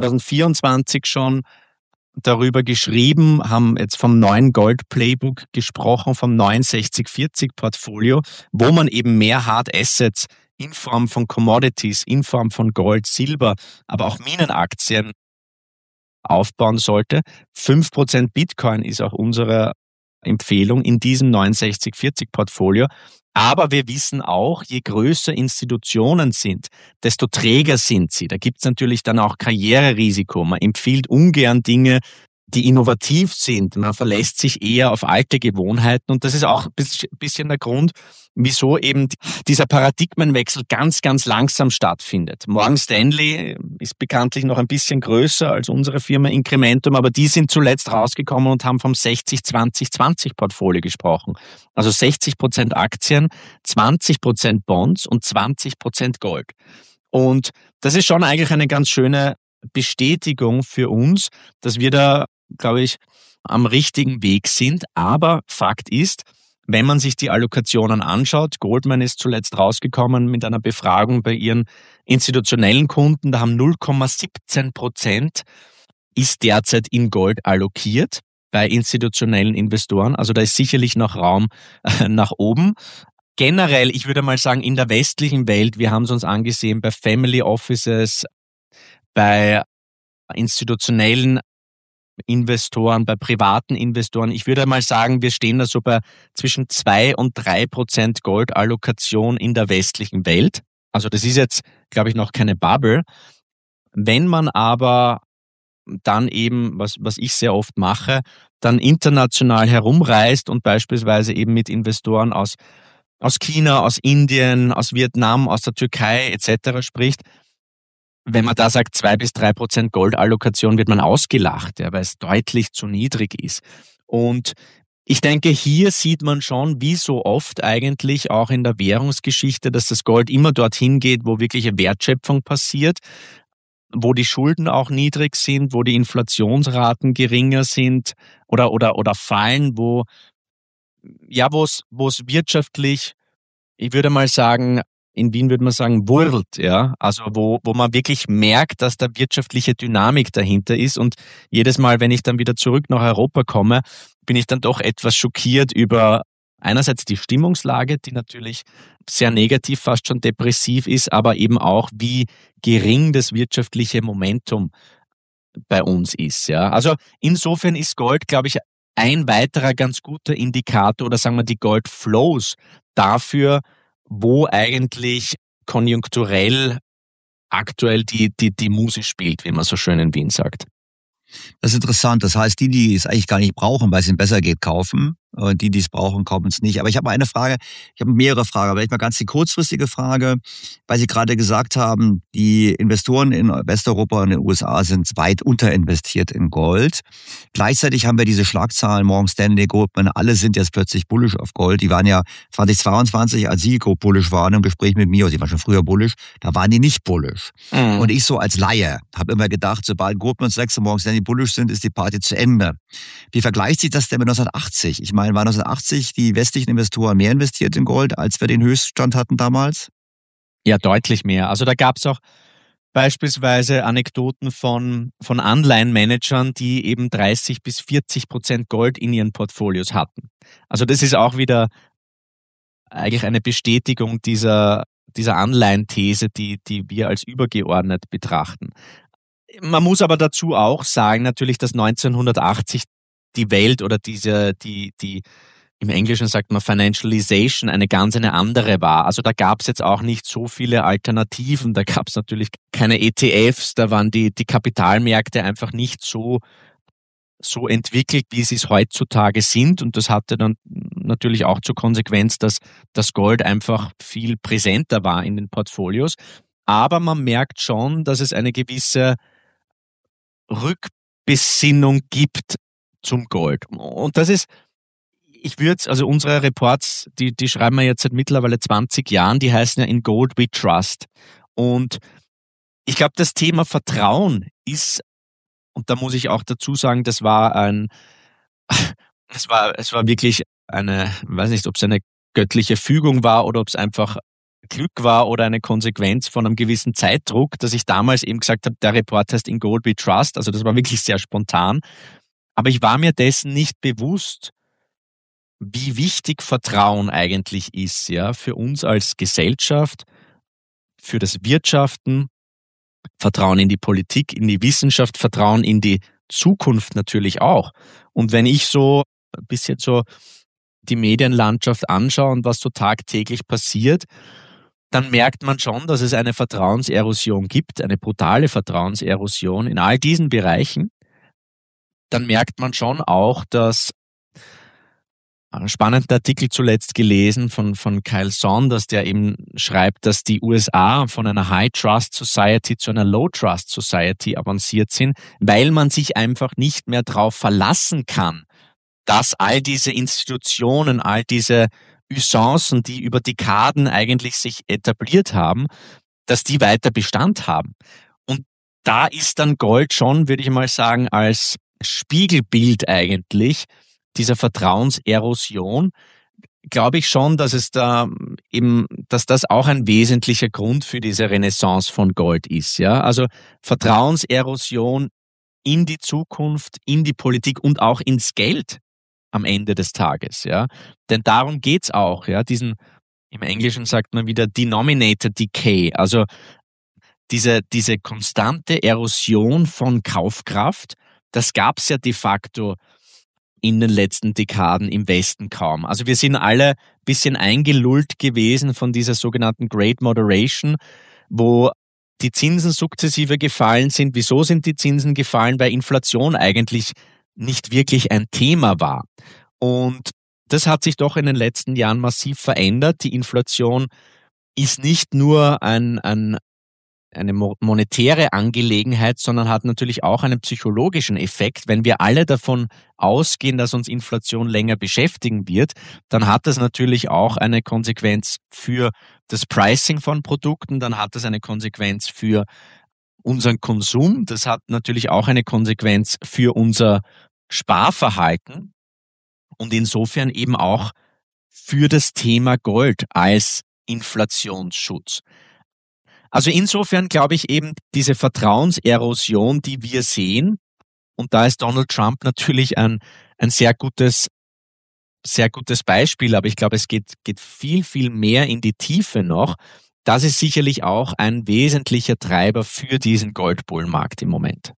2024 schon darüber geschrieben, haben jetzt vom neuen Gold-Playbook gesprochen, vom neuen 60-40-Portfolio, wo man eben mehr Hard Assets in Form von Commodities, in Form von Gold, Silber, aber auch Minenaktien aufbauen sollte. 5% Bitcoin ist auch unsere Empfehlung in diesem neuen 60-40-Portfolio. Aber wir wissen auch, je größer Institutionen sind, desto träger sind sie. Da gibt es natürlich dann auch Karriererisiko. Man empfiehlt ungern Dinge, die innovativ sind. Man verlässt sich eher auf alte Gewohnheiten. Und das ist auch ein bisschen der Grund, wieso eben dieser Paradigmenwechsel ganz, ganz langsam stattfindet. Morgan Stanley ist bekanntlich noch ein bisschen größer als unsere Firma Incrementum, aber die sind zuletzt rausgekommen und haben vom 60-20-20-Portfolio gesprochen. Also 60% Aktien, 20% Bonds und 20% Gold. Und das ist schon eigentlich eine ganz schöne Bestätigung für uns, dass wir da, glaube ich, am richtigen Weg sind. Aber Fakt ist, wenn man sich die Allokationen anschaut, Goldman ist zuletzt rausgekommen mit einer Befragung bei ihren institutionellen Kunden, da haben 0,17% ist derzeit in Gold allokiert bei institutionellen Investoren. Also da ist sicherlich noch Raum nach oben. Generell, ich würde mal sagen, in der westlichen Welt, wir haben es uns angesehen bei Family Offices, bei institutionellen Investoren, bei privaten Investoren. Ich würde mal sagen, wir stehen da so bei zwischen 2 und 3% Goldallokation in der westlichen Welt. Also das ist jetzt, glaube ich, noch keine Bubble. Wenn man aber dann eben, was ich sehr oft mache, dann international herumreist und beispielsweise eben mit Investoren aus China, aus Indien, aus Vietnam, aus der Türkei etc. spricht, wenn man da sagt 2-3% Goldallokation, wird man ausgelacht, ja, weil es deutlich zu niedrig ist. Und ich denke, hier sieht man schon, wie so oft eigentlich auch in der Währungsgeschichte, dass das Gold immer dorthin geht, wo wirkliche Wertschöpfung passiert, wo die Schulden auch niedrig sind, wo die Inflationsraten geringer sind oder fallen, wo es wirtschaftlich, ich würde mal sagen, in Wien würde man sagen, wurlt, ja. Also wo man wirklich merkt, dass da wirtschaftliche Dynamik dahinter ist. Und jedes Mal, wenn ich dann wieder zurück nach Europa komme, bin ich dann doch etwas schockiert über einerseits die Stimmungslage, die natürlich sehr negativ, fast schon depressiv ist, aber eben auch, wie gering das wirtschaftliche Momentum bei uns ist, ja. Also insofern ist Gold, glaube ich, ein weiterer ganz guter Indikator oder sagen wir die Goldflows dafür, wo eigentlich konjunkturell aktuell die Muse spielt, wie man so schön in Wien sagt. Das ist interessant. Das heißt, die es eigentlich gar nicht brauchen, weil es ihnen besser geht, kaufen. Und die es brauchen, kommen es nicht. Aber ich habe mal eine Frage, ich habe mehrere Fragen, aber vielleicht mal ganz die kurzfristige Frage, weil Sie gerade gesagt haben, die Investoren in Westeuropa und den USA sind weit unterinvestiert in Gold. Gleichzeitig haben wir diese Schlagzahlen, Morgan Stanley, Goldman, alle sind jetzt plötzlich bullish auf Gold. Die waren ja 2022, als Sie bullish waren im Gespräch mit mir, Sie waren schon früher bullish, da waren die nicht bullish. Und ich so als Laie habe immer gedacht, sobald Goldman Sachs und Morgan Stanley bullish sind, ist die Party zu Ende. Wie vergleicht sich das denn mit 1980? Ich meine, waren 1980 die westlichen Investoren mehr investiert in Gold, als wir den Höchststand hatten damals? Ja, deutlich mehr. Also da gab es auch beispielsweise Anekdoten von Anleihenmanagern, die eben 30-40% Gold in ihren Portfolios hatten. Also das ist auch wieder eigentlich eine Bestätigung dieser Anleihenthese, die wir als übergeordnet betrachten. Man muss aber dazu auch sagen, natürlich, dass 1980 die Welt oder die im Englischen sagt man Financialization eine andere war. Also da gab es jetzt auch nicht so viele Alternativen, da gab es natürlich keine ETFs, da waren die Kapitalmärkte einfach nicht so entwickelt, wie sie es heutzutage sind, und das hatte dann natürlich auch zur Konsequenz, dass das Gold einfach viel präsenter war in den Portfolios. Aber man merkt schon, dass es eine gewisse Rückbesinnung gibt zum Gold. Und das ist, also unsere Reports, die schreiben wir jetzt seit mittlerweile 20 Jahren, die heißen ja In Gold We Trust. Und ich glaube, das Thema Vertrauen ist, und da muss ich auch dazu sagen, es war wirklich ich weiß nicht, ob es eine göttliche Fügung war oder ob es einfach Glück war oder eine Konsequenz von einem gewissen Zeitdruck, dass ich damals eben gesagt habe, der Report heißt In Gold We Trust. Also das war wirklich sehr spontan. Aber ich war mir dessen nicht bewusst, wie wichtig Vertrauen eigentlich ist, ja, für uns als Gesellschaft, für das Wirtschaften, Vertrauen in die Politik, in die Wissenschaft, Vertrauen in die Zukunft natürlich auch. Und wenn ich so ein bisschen so die Medienlandschaft anschaue und was so tagtäglich passiert, dann merkt man schon, dass es eine Vertrauenserosion gibt, eine brutale Vertrauenserosion in all diesen Bereichen. Dann merkt man schon auch, dass einen spannenden Artikel zuletzt gelesen von Kyle Saunders, der eben schreibt, dass die USA von einer High-Trust Society zu einer Low-Trust Society avanciert sind, weil man sich einfach nicht mehr darauf verlassen kann, dass all diese Institutionen, all diese Usancen, die über Dekaden eigentlich sich etabliert haben, dass die weiter Bestand haben. Und da ist dann Gold schon, würde ich mal sagen, als Spiegelbild eigentlich dieser Vertrauenserosion, glaube ich schon, dass dass das auch ein wesentlicher Grund für diese Renaissance von Gold ist. Ja, also Vertrauenserosion in die Zukunft, in die Politik und auch ins Geld am Ende des Tages. Ja, denn darum geht's auch. Ja, im Englischen sagt man wieder Denominator Decay, also diese konstante Erosion von Kaufkraft. Das gab's ja de facto in den letzten Dekaden im Westen kaum. Also wir sind alle ein bisschen eingelullt gewesen von dieser sogenannten Great Moderation, wo die Zinsen sukzessive gefallen sind. Wieso sind die Zinsen gefallen? Weil Inflation eigentlich nicht wirklich ein Thema war. Und das hat sich doch in den letzten Jahren massiv verändert. Die Inflation ist nicht nur eine monetäre Angelegenheit, sondern hat natürlich auch einen psychologischen Effekt. Wenn wir alle davon ausgehen, dass uns Inflation länger beschäftigen wird, dann hat das natürlich auch eine Konsequenz für das Pricing von Produkten, dann hat das eine Konsequenz für unseren Konsum, das hat natürlich auch eine Konsequenz für unser Sparverhalten und insofern eben auch für das Thema Gold als Inflationsschutz. Also insofern glaube ich eben diese Vertrauenserosion, die wir sehen, und da ist Donald Trump natürlich ein sehr gutes Beispiel, aber ich glaube, es geht viel, viel mehr in die Tiefe noch. Das ist sicherlich auch ein wesentlicher Treiber für diesen Goldbullenmarkt im Moment.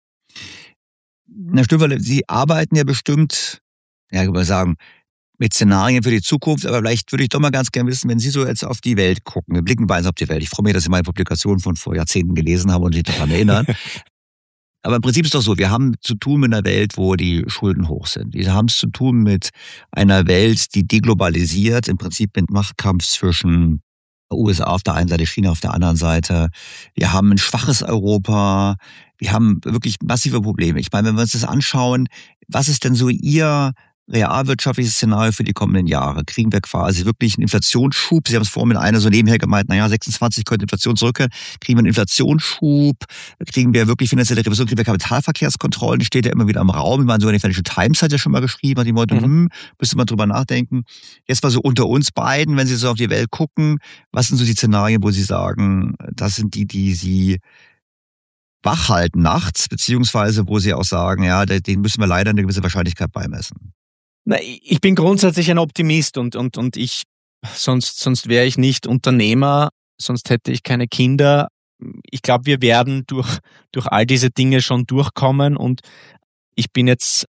Herr Stöferle, Sie arbeiten ja bestimmt, ja, ich würde sagen, mit Szenarien für die Zukunft, aber vielleicht würde ich doch mal ganz gerne wissen, wenn Sie so jetzt auf die Welt gucken, wir blicken beide auf die Welt. Ich freue mich, dass Sie meine Publikation von vor Jahrzehnten gelesen haben und sich daran erinnern. Aber im Prinzip ist doch so, wir haben zu tun mit einer Welt, wo die Schulden hoch sind. Wir haben es zu tun mit einer Welt, die deglobalisiert, im Prinzip mit Machtkampf zwischen USA auf der einen Seite, China auf der anderen Seite. Wir haben ein schwaches Europa. Wir haben wirklich massive Probleme. Ich meine, wenn wir uns das anschauen, was ist denn so Ihr realwirtschaftliches Szenario für die kommenden Jahre? Kriegen wir quasi wirklich einen Inflationsschub? Sie haben es vorhin mit einer so nebenher gemeint, 26 könnte Inflation zurückkehren. Kriegen wir einen Inflationsschub? Kriegen wir wirklich finanzielle Revision? Kriegen wir Kapitalverkehrskontrollen? Die steht ja immer wieder im Raum. Ich meine, sogar die Financial Times hat ja schon mal geschrieben, hat die Leute, müsste man drüber nachdenken. Jetzt mal so unter uns beiden, wenn Sie so auf die Welt gucken, was sind so die Szenarien, wo Sie sagen, das sind die Sie wach halten nachts, beziehungsweise wo Sie auch sagen, ja, denen müssen wir leider eine gewisse Wahrscheinlichkeit beimessen? Na, ich bin grundsätzlich ein Optimist und ich, sonst wäre ich nicht Unternehmer, sonst hätte ich keine Kinder. Ich glaube, wir werden durch all diese Dinge schon durchkommen und ich bin jetzt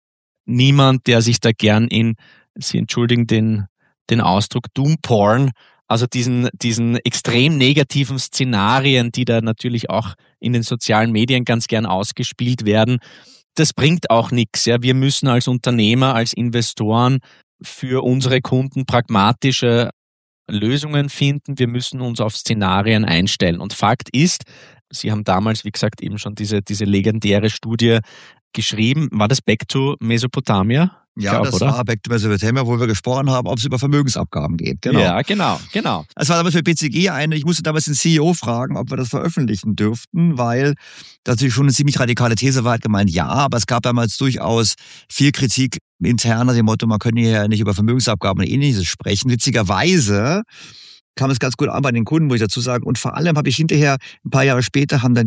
niemand, der sich da gern Sie entschuldigen den Ausdruck Doom-Porn, also diesen extrem negativen Szenarien, die da natürlich auch in den sozialen Medien ganz gern ausgespielt werden, das bringt auch nichts. Ja. Wir müssen als Unternehmer, als Investoren für unsere Kunden pragmatische Lösungen finden. Wir müssen uns auf Szenarien einstellen. Und Fakt ist, Sie haben damals, wie gesagt, eben schon diese legendäre Studie geschrieben. War das Back to Mesopotamia? Ja, das war Back to Mesopotamia, wo wir gesprochen haben, ob es über Vermögensabgaben geht. Genau. Ja, genau. Es war damals für BCG ich musste damals den CEO fragen, ob wir das veröffentlichen dürften, weil das natürlich schon eine ziemlich radikale These war, hat gemeint, ja, aber es gab damals durchaus viel Kritik intern nach dem Motto, man könne hier nicht über Vermögensabgaben und Ähnliches sprechen. Witzigerweise kam es ganz gut an bei den Kunden, muss ich dazu sagen. Und vor allem habe ich hinterher, ein paar Jahre später, haben dann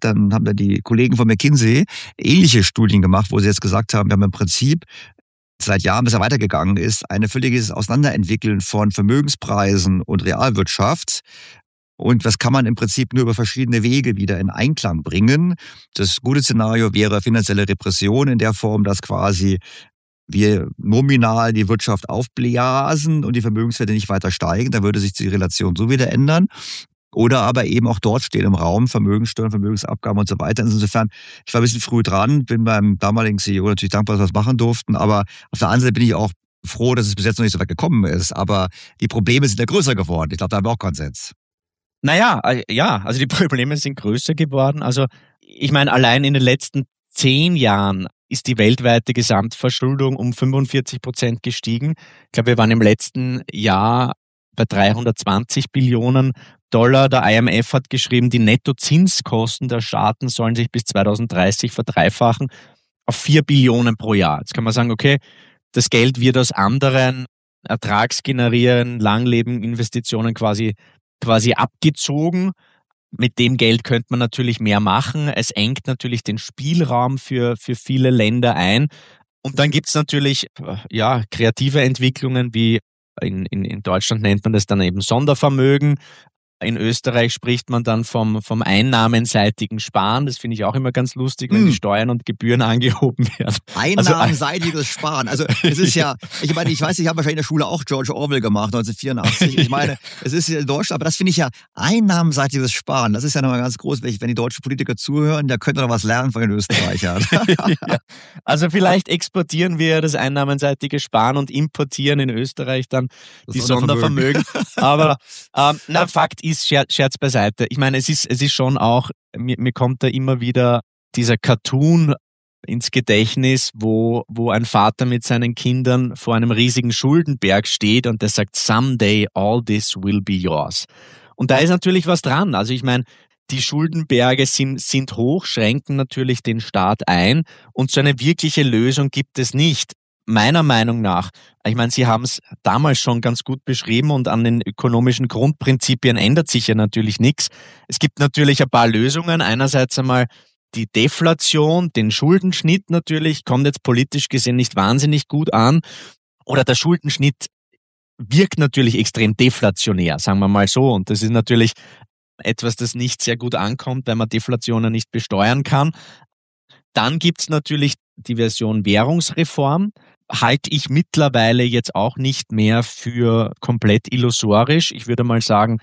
die Kollegen von McKinsey ähnliche Studien gemacht, wo sie jetzt gesagt haben, wir haben im Prinzip seit Jahren, bis er weitergegangen ist, ein völliges Auseinanderentwickeln von Vermögenspreisen und Realwirtschaft. Und das kann man im Prinzip nur über verschiedene Wege wieder in Einklang bringen. Das gute Szenario wäre finanzielle Repression in der Form, dass quasi wir nominal die Wirtschaft aufblasen und die Vermögenswerte nicht weiter steigen. Da würde sich die Relation so wieder ändern. Oder aber eben auch dort stehen im Raum Vermögenssteuern, Vermögensabgaben und so weiter. Insofern, ich war ein bisschen früh dran, bin beim damaligen CEO natürlich dankbar, dass wir das machen durften. Aber auf der anderen Seite bin ich auch froh, dass es bis jetzt noch nicht so weit gekommen ist. Aber die Probleme sind ja größer geworden. Ich glaube, da haben wir auch Konsens. Naja, also die Probleme sind größer geworden. Also ich meine, allein in den letzten 10 Jahren ist die weltweite Gesamtverschuldung um 45% gestiegen. Ich glaube, wir waren im letzten Jahr bei 320 Billionen $. Der IMF hat geschrieben, die Nettozinskosten der Staaten sollen sich bis 2030 verdreifachen auf 4 Billionen pro Jahr. Jetzt kann man sagen, okay, das Geld wird aus anderen Ertragsgenerieren, Langleben-Investitionen quasi abgezogen. Mit dem Geld könnte man natürlich mehr machen. Es engt natürlich den Spielraum für viele Länder ein. Und dann gibt es natürlich kreative Entwicklungen, wie in Deutschland nennt man das dann eben Sondervermögen. In Österreich spricht man dann vom einnahmenseitigen Sparen. Das finde ich auch immer ganz lustig, wenn die Steuern und Gebühren angehoben werden. Einnahmenseitiges Sparen. Also es ist ja, ich meine, ich weiß, ich habe wahrscheinlich in der Schule auch George Orwell gemacht, 1984. Ich meine, es ist ja in Deutschland, aber das finde ich ja einnahmenseitiges Sparen. Das ist ja nochmal ganz groß, wenn die deutschen Politiker zuhören, da könnte noch was lernen von den Österreichern. Ja. Also vielleicht exportieren wir das einnahmenseitige Sparen und importieren in Österreich dann die Sondervermögen. Aber Fakt ist, Scherz beiseite. Ich meine, es ist schon auch, mir kommt da immer wieder dieser Cartoon ins Gedächtnis, wo ein Vater mit seinen Kindern vor einem riesigen Schuldenberg steht und der sagt, someday all this will be yours. Und da ist natürlich was dran. Also ich meine, die Schuldenberge sind hoch, schränken natürlich den Staat ein und so eine wirkliche Lösung gibt es nicht. Meiner Meinung nach, ich meine, Sie haben es damals schon ganz gut beschrieben und an den ökonomischen Grundprinzipien ändert sich ja natürlich nichts. Es gibt natürlich ein paar Lösungen. Einerseits einmal die Deflation, den Schuldenschnitt natürlich, kommt jetzt politisch gesehen nicht wahnsinnig gut an. Oder der Schuldenschnitt wirkt natürlich extrem deflationär, sagen wir mal so. Und das ist natürlich etwas, das nicht sehr gut ankommt, weil man Deflationen nicht besteuern kann. Dann gibt's natürlich die Version Währungsreform. Halte ich mittlerweile jetzt auch nicht mehr für komplett illusorisch. Ich würde mal sagen,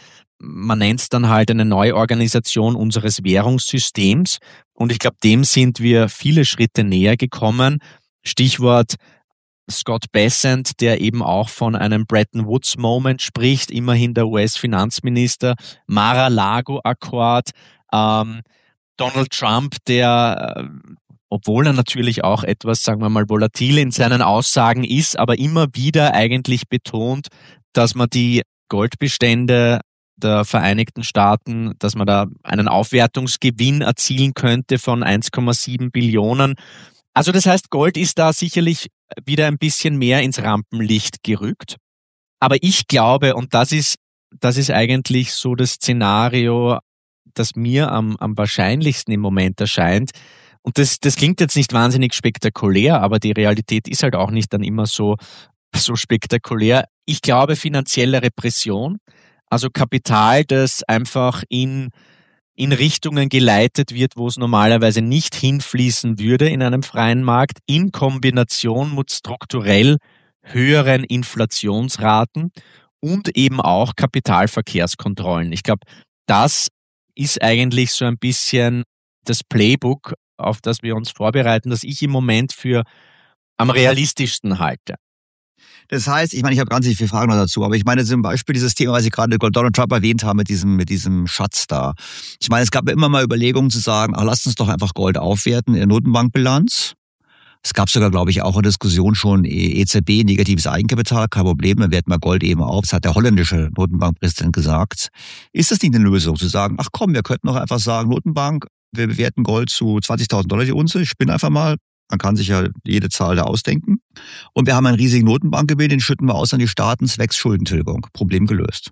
man nennt es dann halt eine Neuorganisation unseres Währungssystems. Und ich glaube, dem sind wir viele Schritte näher gekommen. Stichwort Scott Bessent, der eben auch von einem Bretton Woods Moment spricht, immerhin der US-Finanzminister, Mar-a-Lago-Akkord, Donald Trump, der, obwohl er natürlich auch etwas, sagen wir mal, volatil in seinen Aussagen ist, aber immer wieder eigentlich betont, dass man die Goldbestände der Vereinigten Staaten, dass man da einen Aufwertungsgewinn erzielen könnte von 1,7 Billionen. Also das heißt, Gold ist da sicherlich wieder ein bisschen mehr ins Rampenlicht gerückt. Aber ich glaube, und das ist eigentlich so das Szenario, das mir am wahrscheinlichsten im Moment erscheint. Und das klingt jetzt nicht wahnsinnig spektakulär, aber die Realität ist halt auch nicht dann immer so spektakulär. Ich glaube, finanzielle Repression, also Kapital, das einfach in Richtungen geleitet wird, wo es normalerweise nicht hinfließen würde in einem freien Markt, in Kombination mit strukturell höheren Inflationsraten und eben auch Kapitalverkehrskontrollen. Ich glaube, das ist eigentlich so ein bisschen das Playbook, auf das wir uns vorbereiten, das ich im Moment für am realistischsten halte. Das heißt, ich meine, ich habe ganz viele Fragen noch dazu, aber ich meine zum Beispiel dieses Thema, was ich gerade Donald Trump erwähnt habe, mit diesem Schatz da. Ich meine, es gab immer mal Überlegungen zu sagen, lasst uns doch einfach Gold aufwerten in der Notenbankbilanz. Es gab sogar, glaube ich, auch eine Diskussion schon, EZB, negatives Eigenkapital, kein Problem, dann werten wir Gold eben auf. Das hat der holländische Notenbankpräsident gesagt. Ist das nicht eine Lösung, zu sagen, ach komm, wir könnten doch einfach sagen, Notenbank, wir bewerten Gold zu $20.000 die Unze, ich spinne einfach mal. Man kann sich ja jede Zahl da ausdenken. Und wir haben einen riesigen Notenbankgewinn, den schütten wir aus an die Staaten, zwecks Schuldentilgung. Problem gelöst.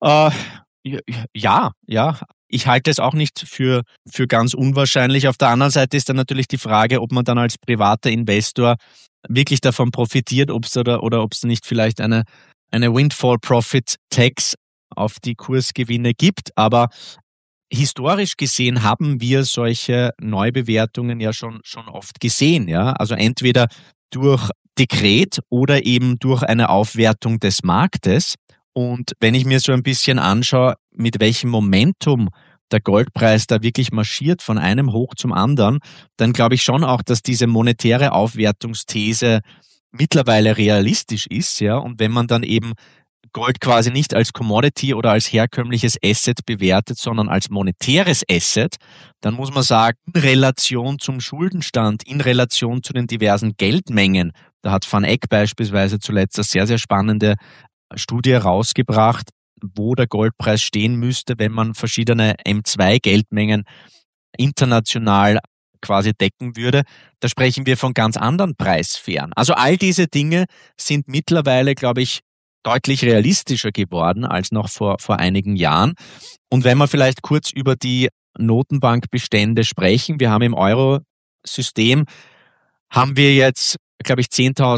Ja. Ich halte es auch nicht für ganz unwahrscheinlich. Auf der anderen Seite ist dann natürlich die Frage, ob man dann als privater Investor wirklich davon profitiert, ob es nicht vielleicht eine Windfall Profit Tax auf die Kursgewinne gibt. Aber historisch gesehen haben wir solche Neubewertungen ja schon oft gesehen, ja. Also entweder durch Dekret oder eben durch eine Aufwertung des Marktes. Und wenn ich mir so ein bisschen anschaue, mit welchem Momentum der Goldpreis da wirklich marschiert von einem hoch zum anderen, dann glaube ich schon auch, dass diese monetäre Aufwertungsthese mittlerweile realistisch ist, ja. Und wenn man dann eben Gold quasi nicht als Commodity oder als herkömmliches Asset bewertet, sondern als monetäres Asset, dann muss man sagen, in Relation zum Schuldenstand, in Relation zu den diversen Geldmengen, da hat Van Eck beispielsweise zuletzt eine sehr, sehr spannende Studie rausgebracht, wo der Goldpreis stehen müsste, wenn man verschiedene M2-Geldmengen international quasi decken würde. Da sprechen wir von ganz anderen Preissphären. Also all diese Dinge sind mittlerweile, glaube ich, deutlich realistischer geworden als noch vor einigen Jahren. Und wenn wir vielleicht kurz über die Notenbankbestände sprechen, wir haben im Eurosystem, haben wir jetzt, glaube ich,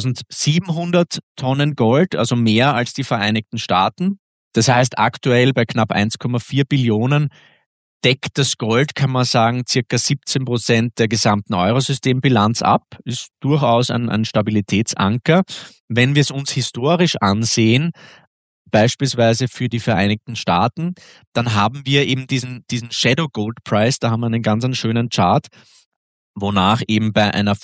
10.700 Tonnen Gold, also mehr als die Vereinigten Staaten. Das heißt, aktuell bei knapp 1,4 Billionen deckt das Gold, kann man sagen, circa 17% der gesamten Eurosystembilanz ab. Ist durchaus ein Stabilitätsanker. Wenn wir es uns historisch ansehen, beispielsweise für die Vereinigten Staaten, dann haben wir eben diesen Shadow Gold Price, da haben wir einen ganz schönen Chart, wonach eben bei einer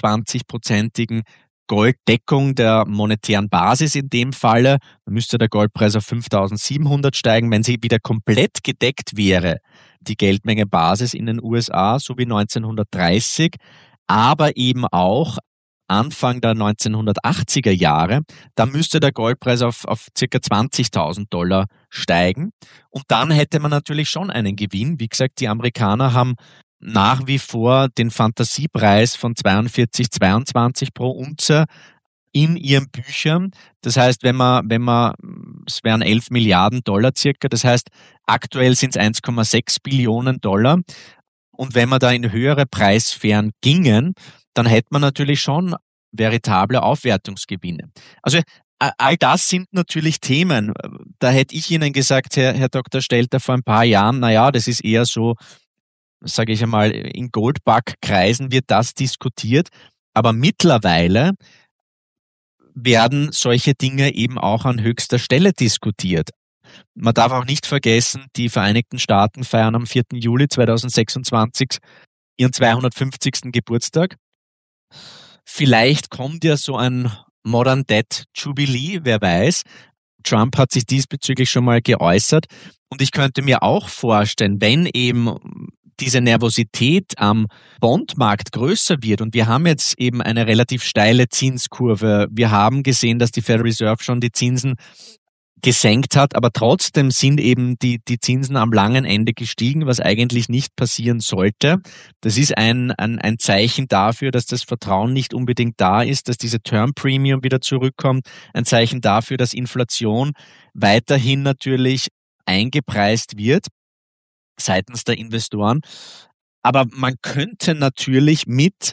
25%igen Golddeckung der monetären Basis in dem Falle, müsste der Goldpreis auf 5.700 steigen. Wenn sie wieder komplett gedeckt wäre, die Geldmenge Basis in den USA, so wie 1930, aber eben auch Anfang der 1980er Jahre, da müsste der Goldpreis auf ca. $20.000 steigen. Und dann hätte man natürlich schon einen Gewinn. Wie gesagt, die Amerikaner haben nach wie vor den Fantasiepreis von 42,22 pro Unze in ihren Büchern. Das heißt, wenn man, es wären $11 Milliarden circa, das heißt, aktuell sind es 1,6 Billionen Dollar. Und wenn man da in höhere Preissphären gingen, dann hätte man natürlich schon veritable Aufwertungsgewinne. Also all das sind natürlich Themen. Da hätte ich Ihnen gesagt, Herr Dr. Stelter, vor ein paar Jahren, das ist eher so, sage ich einmal, in Goldbug-Kreisen wird das diskutiert. Aber mittlerweile werden solche Dinge eben auch an höchster Stelle diskutiert. man darf auch nicht vergessen, die Vereinigten Staaten feiern am 4. Juli 2026 ihren 250. Geburtstag. Vielleicht kommt ja so ein Modern Debt Jubilee, wer weiß. Trump hat sich diesbezüglich schon mal geäußert. Und ich könnte mir auch vorstellen, wenn eben diese Nervosität am Bondmarkt größer wird und wir haben jetzt eben eine relativ steile Zinskurve. Wir haben gesehen, dass die Federal Reserve schon die Zinsen gesenkt hat, aber trotzdem sind eben die Zinsen am langen Ende gestiegen, was eigentlich nicht passieren sollte. Das ist ein Zeichen dafür, dass das Vertrauen nicht unbedingt da ist, dass diese Term Premium wieder zurückkommt. Ein Zeichen dafür, dass Inflation weiterhin natürlich eingepreist wird seitens der Investoren. Aber man könnte natürlich mit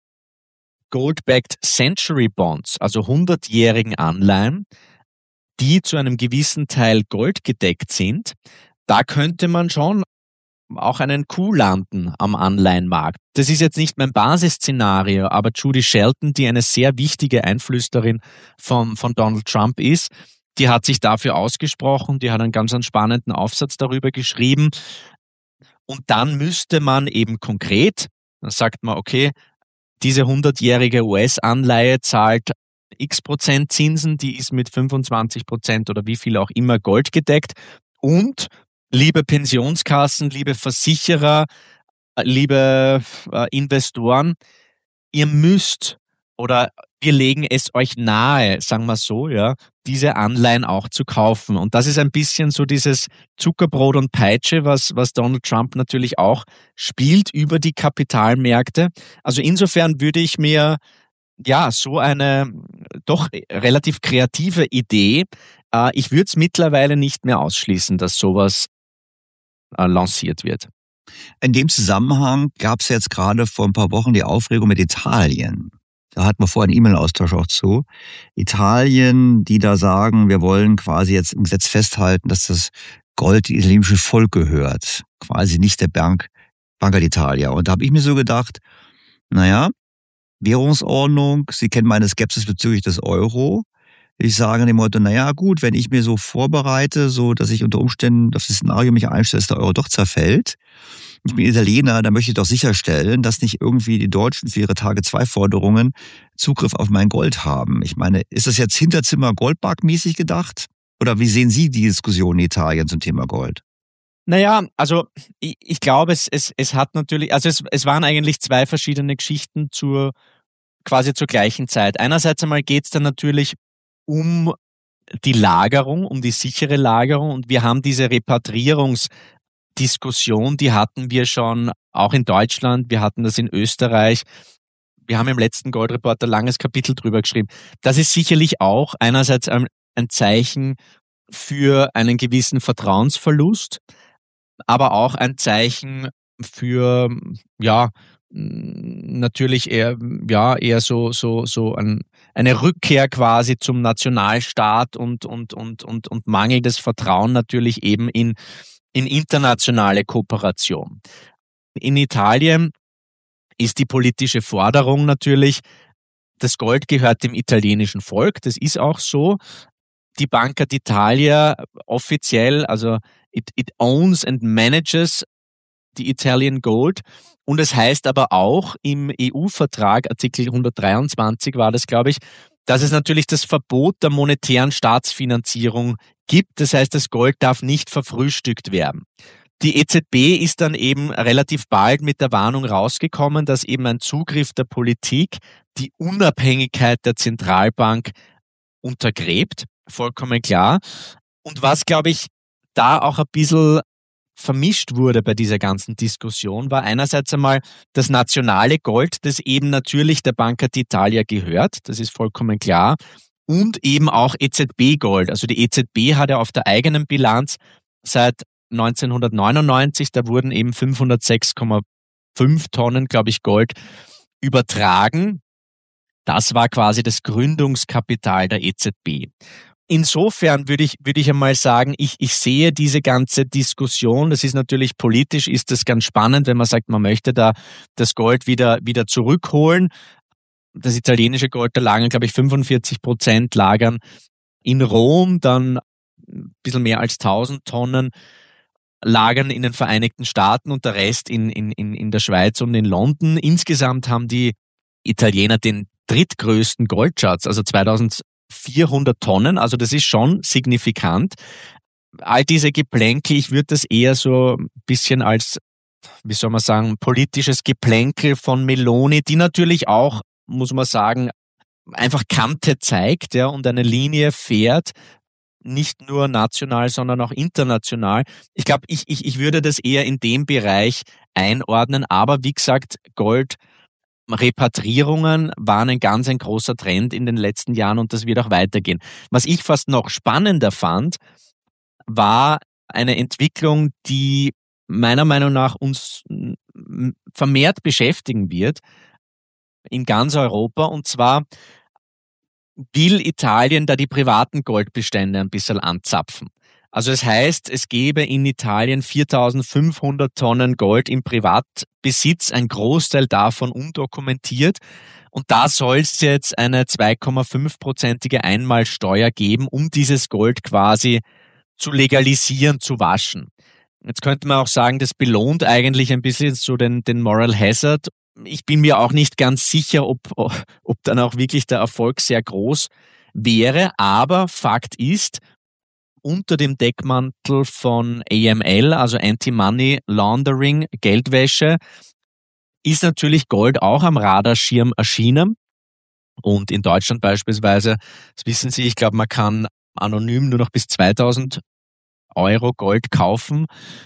Gold-backed Century Bonds, also 100-jährigen Anleihen, die zu einem gewissen Teil goldgedeckt sind, da könnte man schon auch einen Coup landen am Anleihenmarkt. Das ist jetzt nicht mein Basisszenario, aber Judy Shelton, die eine sehr wichtige Einflüsterin von Donald Trump ist, die hat sich dafür ausgesprochen, die hat einen ganz spannenden Aufsatz darüber geschrieben. Und dann müsste man eben konkret, dann sagt man, okay, diese 100-jährige US-Anleihe zahlt x% Zinsen, die ist mit 25% oder wie viel auch immer Gold gedeckt. Und liebe Pensionskassen, liebe Versicherer, liebe Investoren, ihr müsst oder wir legen es euch nahe, sagen wir so, ja, diese Anleihen auch zu kaufen. Und das ist ein bisschen so dieses Zuckerbrot und Peitsche, was Donald Trump natürlich auch spielt über die Kapitalmärkte. Also insofern würde ich mir so eine doch relativ kreative Idee, ich würde es mittlerweile nicht mehr ausschließen, dass sowas lanciert wird. In dem Zusammenhang gab es jetzt gerade vor ein paar Wochen die Aufregung mit Italien. Da hatten wir vorher einen E-Mail-Austausch auch zu. Italien, die da sagen, wir wollen quasi jetzt im Gesetz festhalten, dass das Gold dem italienischen Volk gehört. Quasi nicht der Banca d'Italia. Und da habe ich mir so gedacht, Währungsordnung, Sie kennen meine Skepsis bezüglich des Euro. Ich sage dem Motto, gut, wenn ich mir so vorbereite, so dass ich unter Umständen auf das Szenario mich einstelle, dass der Euro doch zerfällt. Ich bin Italiener, dann möchte ich doch sicherstellen, dass nicht irgendwie die Deutschen für ihre Tage-2-Forderungen Zugriff auf mein Gold haben. Ich meine, ist das jetzt Hinterzimmer Goldberg-mäßig gedacht? Oder wie sehen Sie die Diskussion in Italien zum Thema Gold? Also ich glaube, es hat natürlich, also es waren eigentlich zwei verschiedene Geschichten quasi zur gleichen Zeit. Einerseits einmal geht es dann natürlich um die Lagerung, um die sichere Lagerung und wir haben diese Repatriierungsdiskussion, die hatten wir schon auch in Deutschland, wir hatten das in Österreich. Wir haben im letzten Gold-Report ein langes Kapitel drüber geschrieben. Das ist sicherlich auch einerseits ein Zeichen für einen gewissen Vertrauensverlust, aber auch ein Zeichen für, natürlich eher so eine Rückkehr quasi zum Nationalstaat und mangelndes Vertrauen natürlich eben in internationale Kooperation. In Italien ist die politische Forderung natürlich, das Gold gehört dem italienischen Volk, das ist auch so. Die Banca d'Italia offiziell, also it owns and manages the Italian Gold. Und es heißt aber auch im EU-Vertrag, Artikel 123 war das, glaube ich, dass es natürlich das Verbot der monetären Staatsfinanzierung gibt. Das heißt, das Gold darf nicht verfrühstückt werden. Die EZB ist dann eben relativ bald mit der Warnung rausgekommen, dass eben ein Zugriff der Politik die Unabhängigkeit der Zentralbank untergräbt. Vollkommen klar. Und was, glaube ich, da auch ein bisschen vermischt wurde bei dieser ganzen Diskussion, war einerseits einmal das nationale Gold, das eben natürlich der Banca d'Italia gehört, das ist vollkommen klar, und eben auch EZB-Gold. Also die EZB hat ja auf der eigenen Bilanz seit 1999, da wurden eben 506,5 Tonnen, glaube ich, Gold übertragen. Das war quasi das Gründungskapital der EZB. Insofern würde ich einmal sagen, ich sehe diese ganze Diskussion, das ist natürlich politisch, ist das ganz spannend, wenn man sagt, man möchte da das Gold wieder zurückholen. Das italienische Gold, da lagen, glaube ich, 45% lagern in Rom, dann ein bisschen mehr als 1000 Tonnen lagern in den Vereinigten Staaten und der Rest in der Schweiz und in London. Insgesamt haben die Italiener den drittgrößten Goldschatz, also 2400 Tonnen. Also das ist schon signifikant. All diese Geplänkel, ich würde das eher so ein bisschen als, wie soll man sagen, politisches Geplänkel von Meloni, die natürlich auch, muss man sagen, einfach Kante zeigt, ja, und eine Linie fährt, nicht nur national, sondern auch international. Ich glaube, ich würde das eher in dem Bereich einordnen, aber wie gesagt, Goldrepatriierungen waren ein großer Trend in den letzten Jahren und das wird auch weitergehen. Was ich fast noch spannender fand, war eine Entwicklung, die meiner Meinung nach uns vermehrt beschäftigen wird in ganz Europa, und zwar will Italien da die privaten Goldbestände ein bisschen anzapfen. Also es heißt, es gäbe in Italien 4.500 Tonnen Gold im Privatbesitz, ein Großteil davon undokumentiert. Und da soll es jetzt eine 2,5%ige Einmalsteuer geben, um dieses Gold quasi zu legalisieren, zu waschen. Jetzt könnte man auch sagen, das belohnt eigentlich ein bisschen so den Moral Hazard. Ich bin mir auch nicht ganz sicher, ob dann auch wirklich der Erfolg sehr groß wäre. Aber Fakt ist, unter dem Deckmantel von AML, also Anti-Money Laundering, Geldwäsche, ist natürlich Gold auch am Radarschirm erschienen. Und in Deutschland beispielsweise, das wissen Sie, ich glaube, man kann anonym nur noch bis 2.000 Euro Gold kaufen.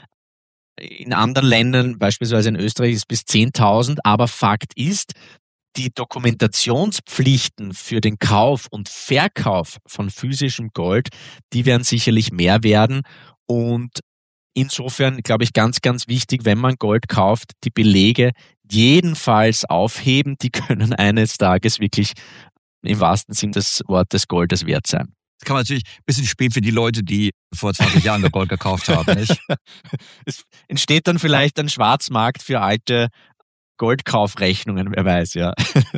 In anderen Ländern, beispielsweise in Österreich, ist es bis 10.000. Aber Fakt ist, die Dokumentationspflichten für den Kauf und Verkauf von physischem Gold, die werden sicherlich mehr werden. Und insofern, glaube ich, ganz, ganz wichtig, wenn man Gold kauft, die Belege jedenfalls aufheben. Die können eines Tages wirklich im wahrsten Sinn des Wortes Goldes wert sein. Das kann man natürlich ein bisschen spät für die Leute, die vor 20 Jahren Gold gekauft haben, nicht? Es entsteht dann vielleicht ein Schwarzmarkt für alte Goldkaufrechnungen, wer weiß, ja.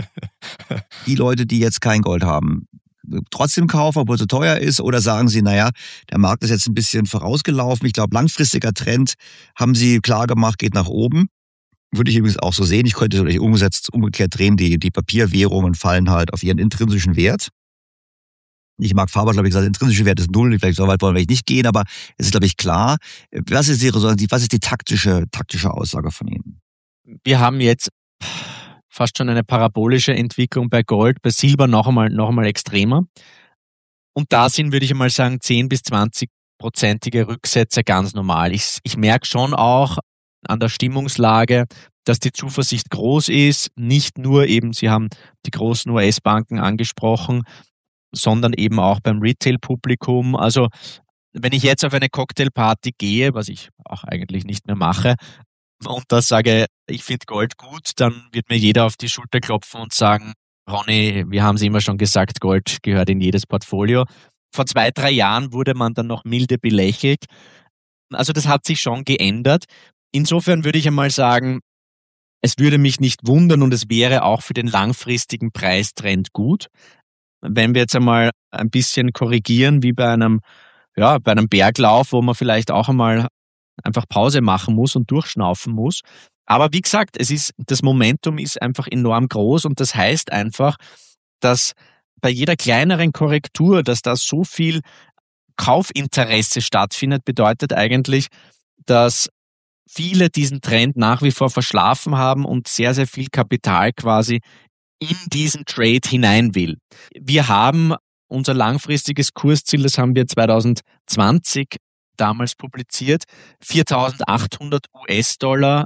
Die Leute, die jetzt kein Gold haben, trotzdem kaufen, obwohl es so teuer ist, oder sagen Sie, naja, der Markt ist jetzt ein bisschen vorausgelaufen. Ich glaube, langfristiger Trend, haben Sie klar gemacht, geht nach oben. Würde ich übrigens auch so sehen. Ich könnte es umgekehrt drehen, die Papierwährungen fallen halt auf ihren intrinsischen Wert. Ich mag Faber, glaube ich, gesagt, der intrinsische Wert ist 0, vielleicht so weit wollen wir nicht gehen, aber es ist, glaube ich, klar. Was ist die taktische Aussage von Ihnen? Wir haben jetzt fast schon eine parabolische Entwicklung bei Gold, bei Silber noch einmal extremer. Und da sind, würde ich einmal sagen, 10 bis 20%ige Rücksätze ganz normal. Ich merke schon auch an der Stimmungslage, dass die Zuversicht groß ist. Nicht nur eben, Sie haben die großen US-Banken angesprochen, sondern eben auch beim Retail-Publikum. Also wenn ich jetzt auf eine Cocktailparty gehe, was ich auch eigentlich nicht mehr mache, und da sage, ich finde Gold gut, dann wird mir jeder auf die Schulter klopfen und sagen, Ronny, wir haben es immer schon gesagt, Gold gehört in jedes Portfolio. Vor 2-3 Jahren wurde man dann noch milde belächelt. Also das hat sich schon geändert. Insofern würde ich einmal sagen, es würde mich nicht wundern und es wäre auch für den langfristigen Preistrend gut, wenn wir jetzt einmal ein bisschen korrigieren, wie bei einem Berglauf, wo man vielleicht auch einmal einfach Pause machen muss und durchschnaufen muss. Aber wie gesagt, das Momentum ist einfach enorm groß und das heißt einfach, dass bei jeder kleineren Korrektur, dass da so viel Kaufinteresse stattfindet, bedeutet eigentlich, dass viele diesen Trend nach wie vor verschlafen haben und sehr, sehr viel Kapital quasi in diesen Trade hinein will. Wir haben unser langfristiges Kursziel, das haben wir 2020 damals publiziert, 4.800 US-Dollar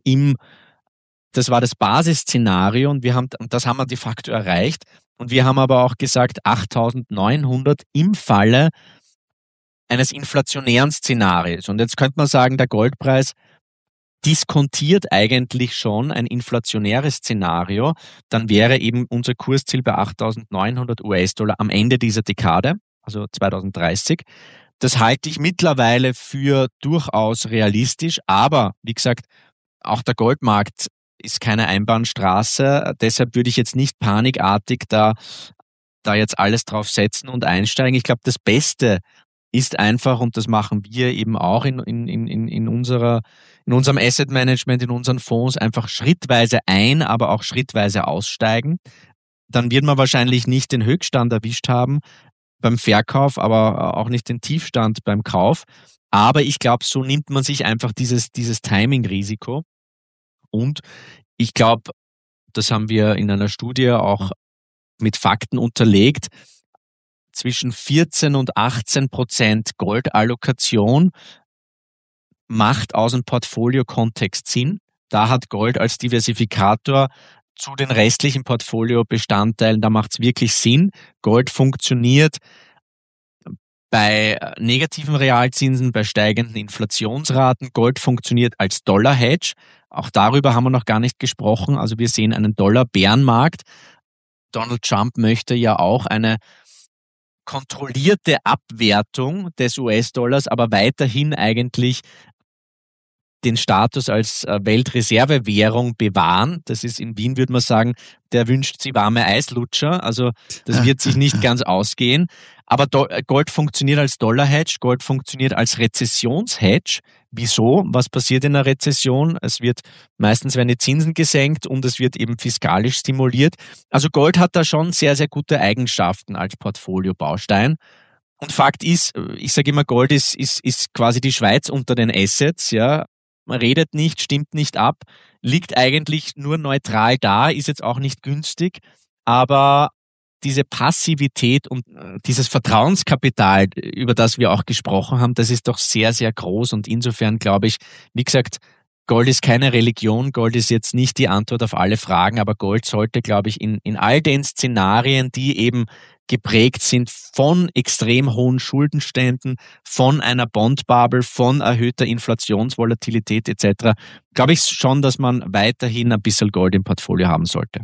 das war das Basisszenario und das haben wir de facto erreicht. Und wir haben aber auch gesagt 8.900 im Falle eines inflationären Szenarios. Und jetzt könnte man sagen, der Goldpreis diskontiert eigentlich schon ein inflationäres Szenario. Dann wäre eben unser Kursziel bei 8.900 US-Dollar am Ende dieser Dekade, also 2030. Das halte ich mittlerweile für durchaus realistisch, aber wie gesagt, auch der Goldmarkt ist keine Einbahnstraße. Deshalb würde ich jetzt nicht panikartig da jetzt alles drauf setzen und einsteigen. Ich glaube, das Beste ist einfach, und das machen wir eben auch in unserem Asset Management, in unseren Fonds, einfach schrittweise aber auch schrittweise aussteigen. Dann wird man wahrscheinlich nicht den Höchststand erwischt haben beim Verkauf, aber auch nicht den Tiefstand beim Kauf. Aber ich glaube, so nimmt man sich einfach dieses Timing-Risiko. Und ich glaube, das haben wir in einer Studie auch mit Fakten unterlegt, zwischen 14 und 18% Goldallokation macht aus dem Portfolio-Kontext Sinn. Da hat Gold als Diversifikator zu den restlichen Portfolio-Bestandteilen, da macht es wirklich Sinn. Gold funktioniert bei negativen Realzinsen, bei steigenden Inflationsraten. Gold funktioniert als Dollar-Hedge. Auch darüber haben wir noch gar nicht gesprochen. Also wir sehen einen Dollar-Bärenmarkt. Donald Trump möchte ja auch eine kontrollierte Abwertung des US-Dollars, aber weiterhin eigentlich den Status als Weltreservewährung bewahren. Das ist in Wien, würde man sagen, der wünscht sich warme Eislutscher. Also das wird sich nicht ganz ausgehen. Aber Gold funktioniert als Dollar-Hedge, Gold funktioniert als Rezessions-Hedge. Wieso? Was passiert in einer Rezession? Meistens werden die Zinsen gesenkt und es wird eben fiskalisch stimuliert. Also Gold hat da schon sehr, sehr gute Eigenschaften als Portfolio-Baustein. Und Fakt ist, ich sage immer, Gold ist quasi die Schweiz unter den Assets, ja. Man redet nicht, stimmt nicht ab, liegt eigentlich nur neutral da, ist jetzt auch nicht günstig, aber diese Passivität und dieses Vertrauenskapital, über das wir auch gesprochen haben, das ist doch sehr, sehr groß und insofern glaube ich, wie gesagt, Gold ist keine Religion, Gold ist jetzt nicht die Antwort auf alle Fragen, aber Gold sollte, glaube ich, in all den Szenarien, die eben geprägt sind von extrem hohen Schuldenständen, von einer Bondbubble, von erhöhter Inflationsvolatilität etc., glaube ich schon, dass man weiterhin ein bisschen Gold im Portfolio haben sollte.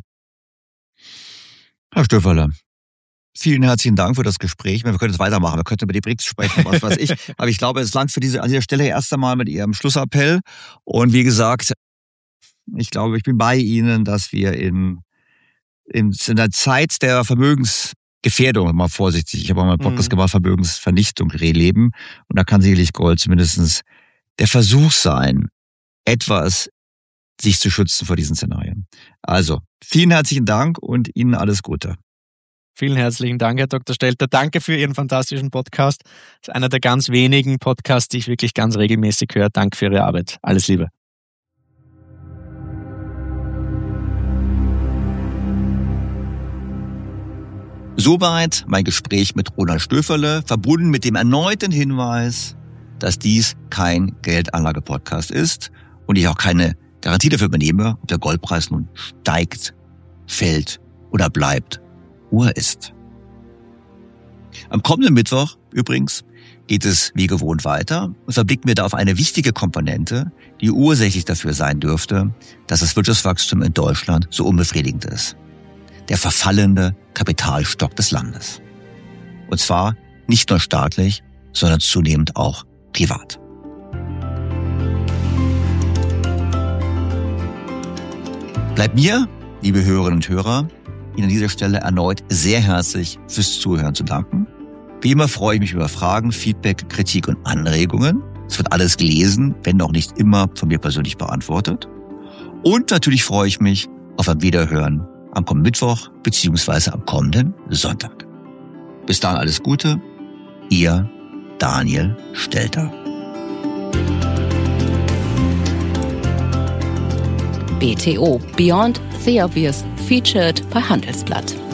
Herr Stöferle, vielen herzlichen Dank für das Gespräch. Wir können jetzt weitermachen. Wir könnten über die BRICS sprechen, was weiß ich. Aber ich glaube, es langt an dieser Stelle erst einmal mit Ihrem Schlussappell. Und wie gesagt, ich glaube, ich bin bei Ihnen, dass wir in der Zeit der Vermögensgefährdung, mal vorsichtig, ich habe auch mal einen Podcast gemacht, Vermögensvernichtung leben. Und da kann sicherlich Gold zumindest der Versuch sein, etwas sich zu schützen vor diesen Szenarien. Also, vielen herzlichen Dank und Ihnen alles Gute. Vielen herzlichen Dank, Herr Dr. Stelter. Danke für Ihren fantastischen Podcast. Das ist einer der ganz wenigen Podcasts, die ich wirklich ganz regelmäßig höre. Danke für Ihre Arbeit. Alles Liebe. Soweit mein Gespräch mit Ronald Stöferle, verbunden mit dem erneuten Hinweis, dass dies kein Geldanlage-Podcast ist und ich auch keine Garantie dafür übernehme, ob der Goldpreis nun steigt, fällt oder bleibt, wo er ist. Am kommenden Mittwoch übrigens geht es wie gewohnt weiter und verblicken wir da auf eine wichtige Komponente, die ursächlich dafür sein dürfte, dass das Wirtschaftswachstum in Deutschland so unbefriedigend ist. Der verfallende Kapitalstock des Landes. Und zwar nicht nur staatlich, sondern zunehmend auch privat. Bleibt mir, liebe Hörerinnen und Hörer, Ihnen an dieser Stelle erneut sehr herzlich fürs Zuhören zu danken. Wie immer freue ich mich über Fragen, Feedback, Kritik und Anregungen. Es wird alles gelesen, wenn auch nicht immer von mir persönlich beantwortet. Und natürlich freue ich mich auf ein Wiederhören am kommenden Mittwoch bzw. am kommenden Sonntag. Bis dahin alles Gute, Ihr Daniel Stelter. BTO Beyond the Obvious featured bei Handelsblatt.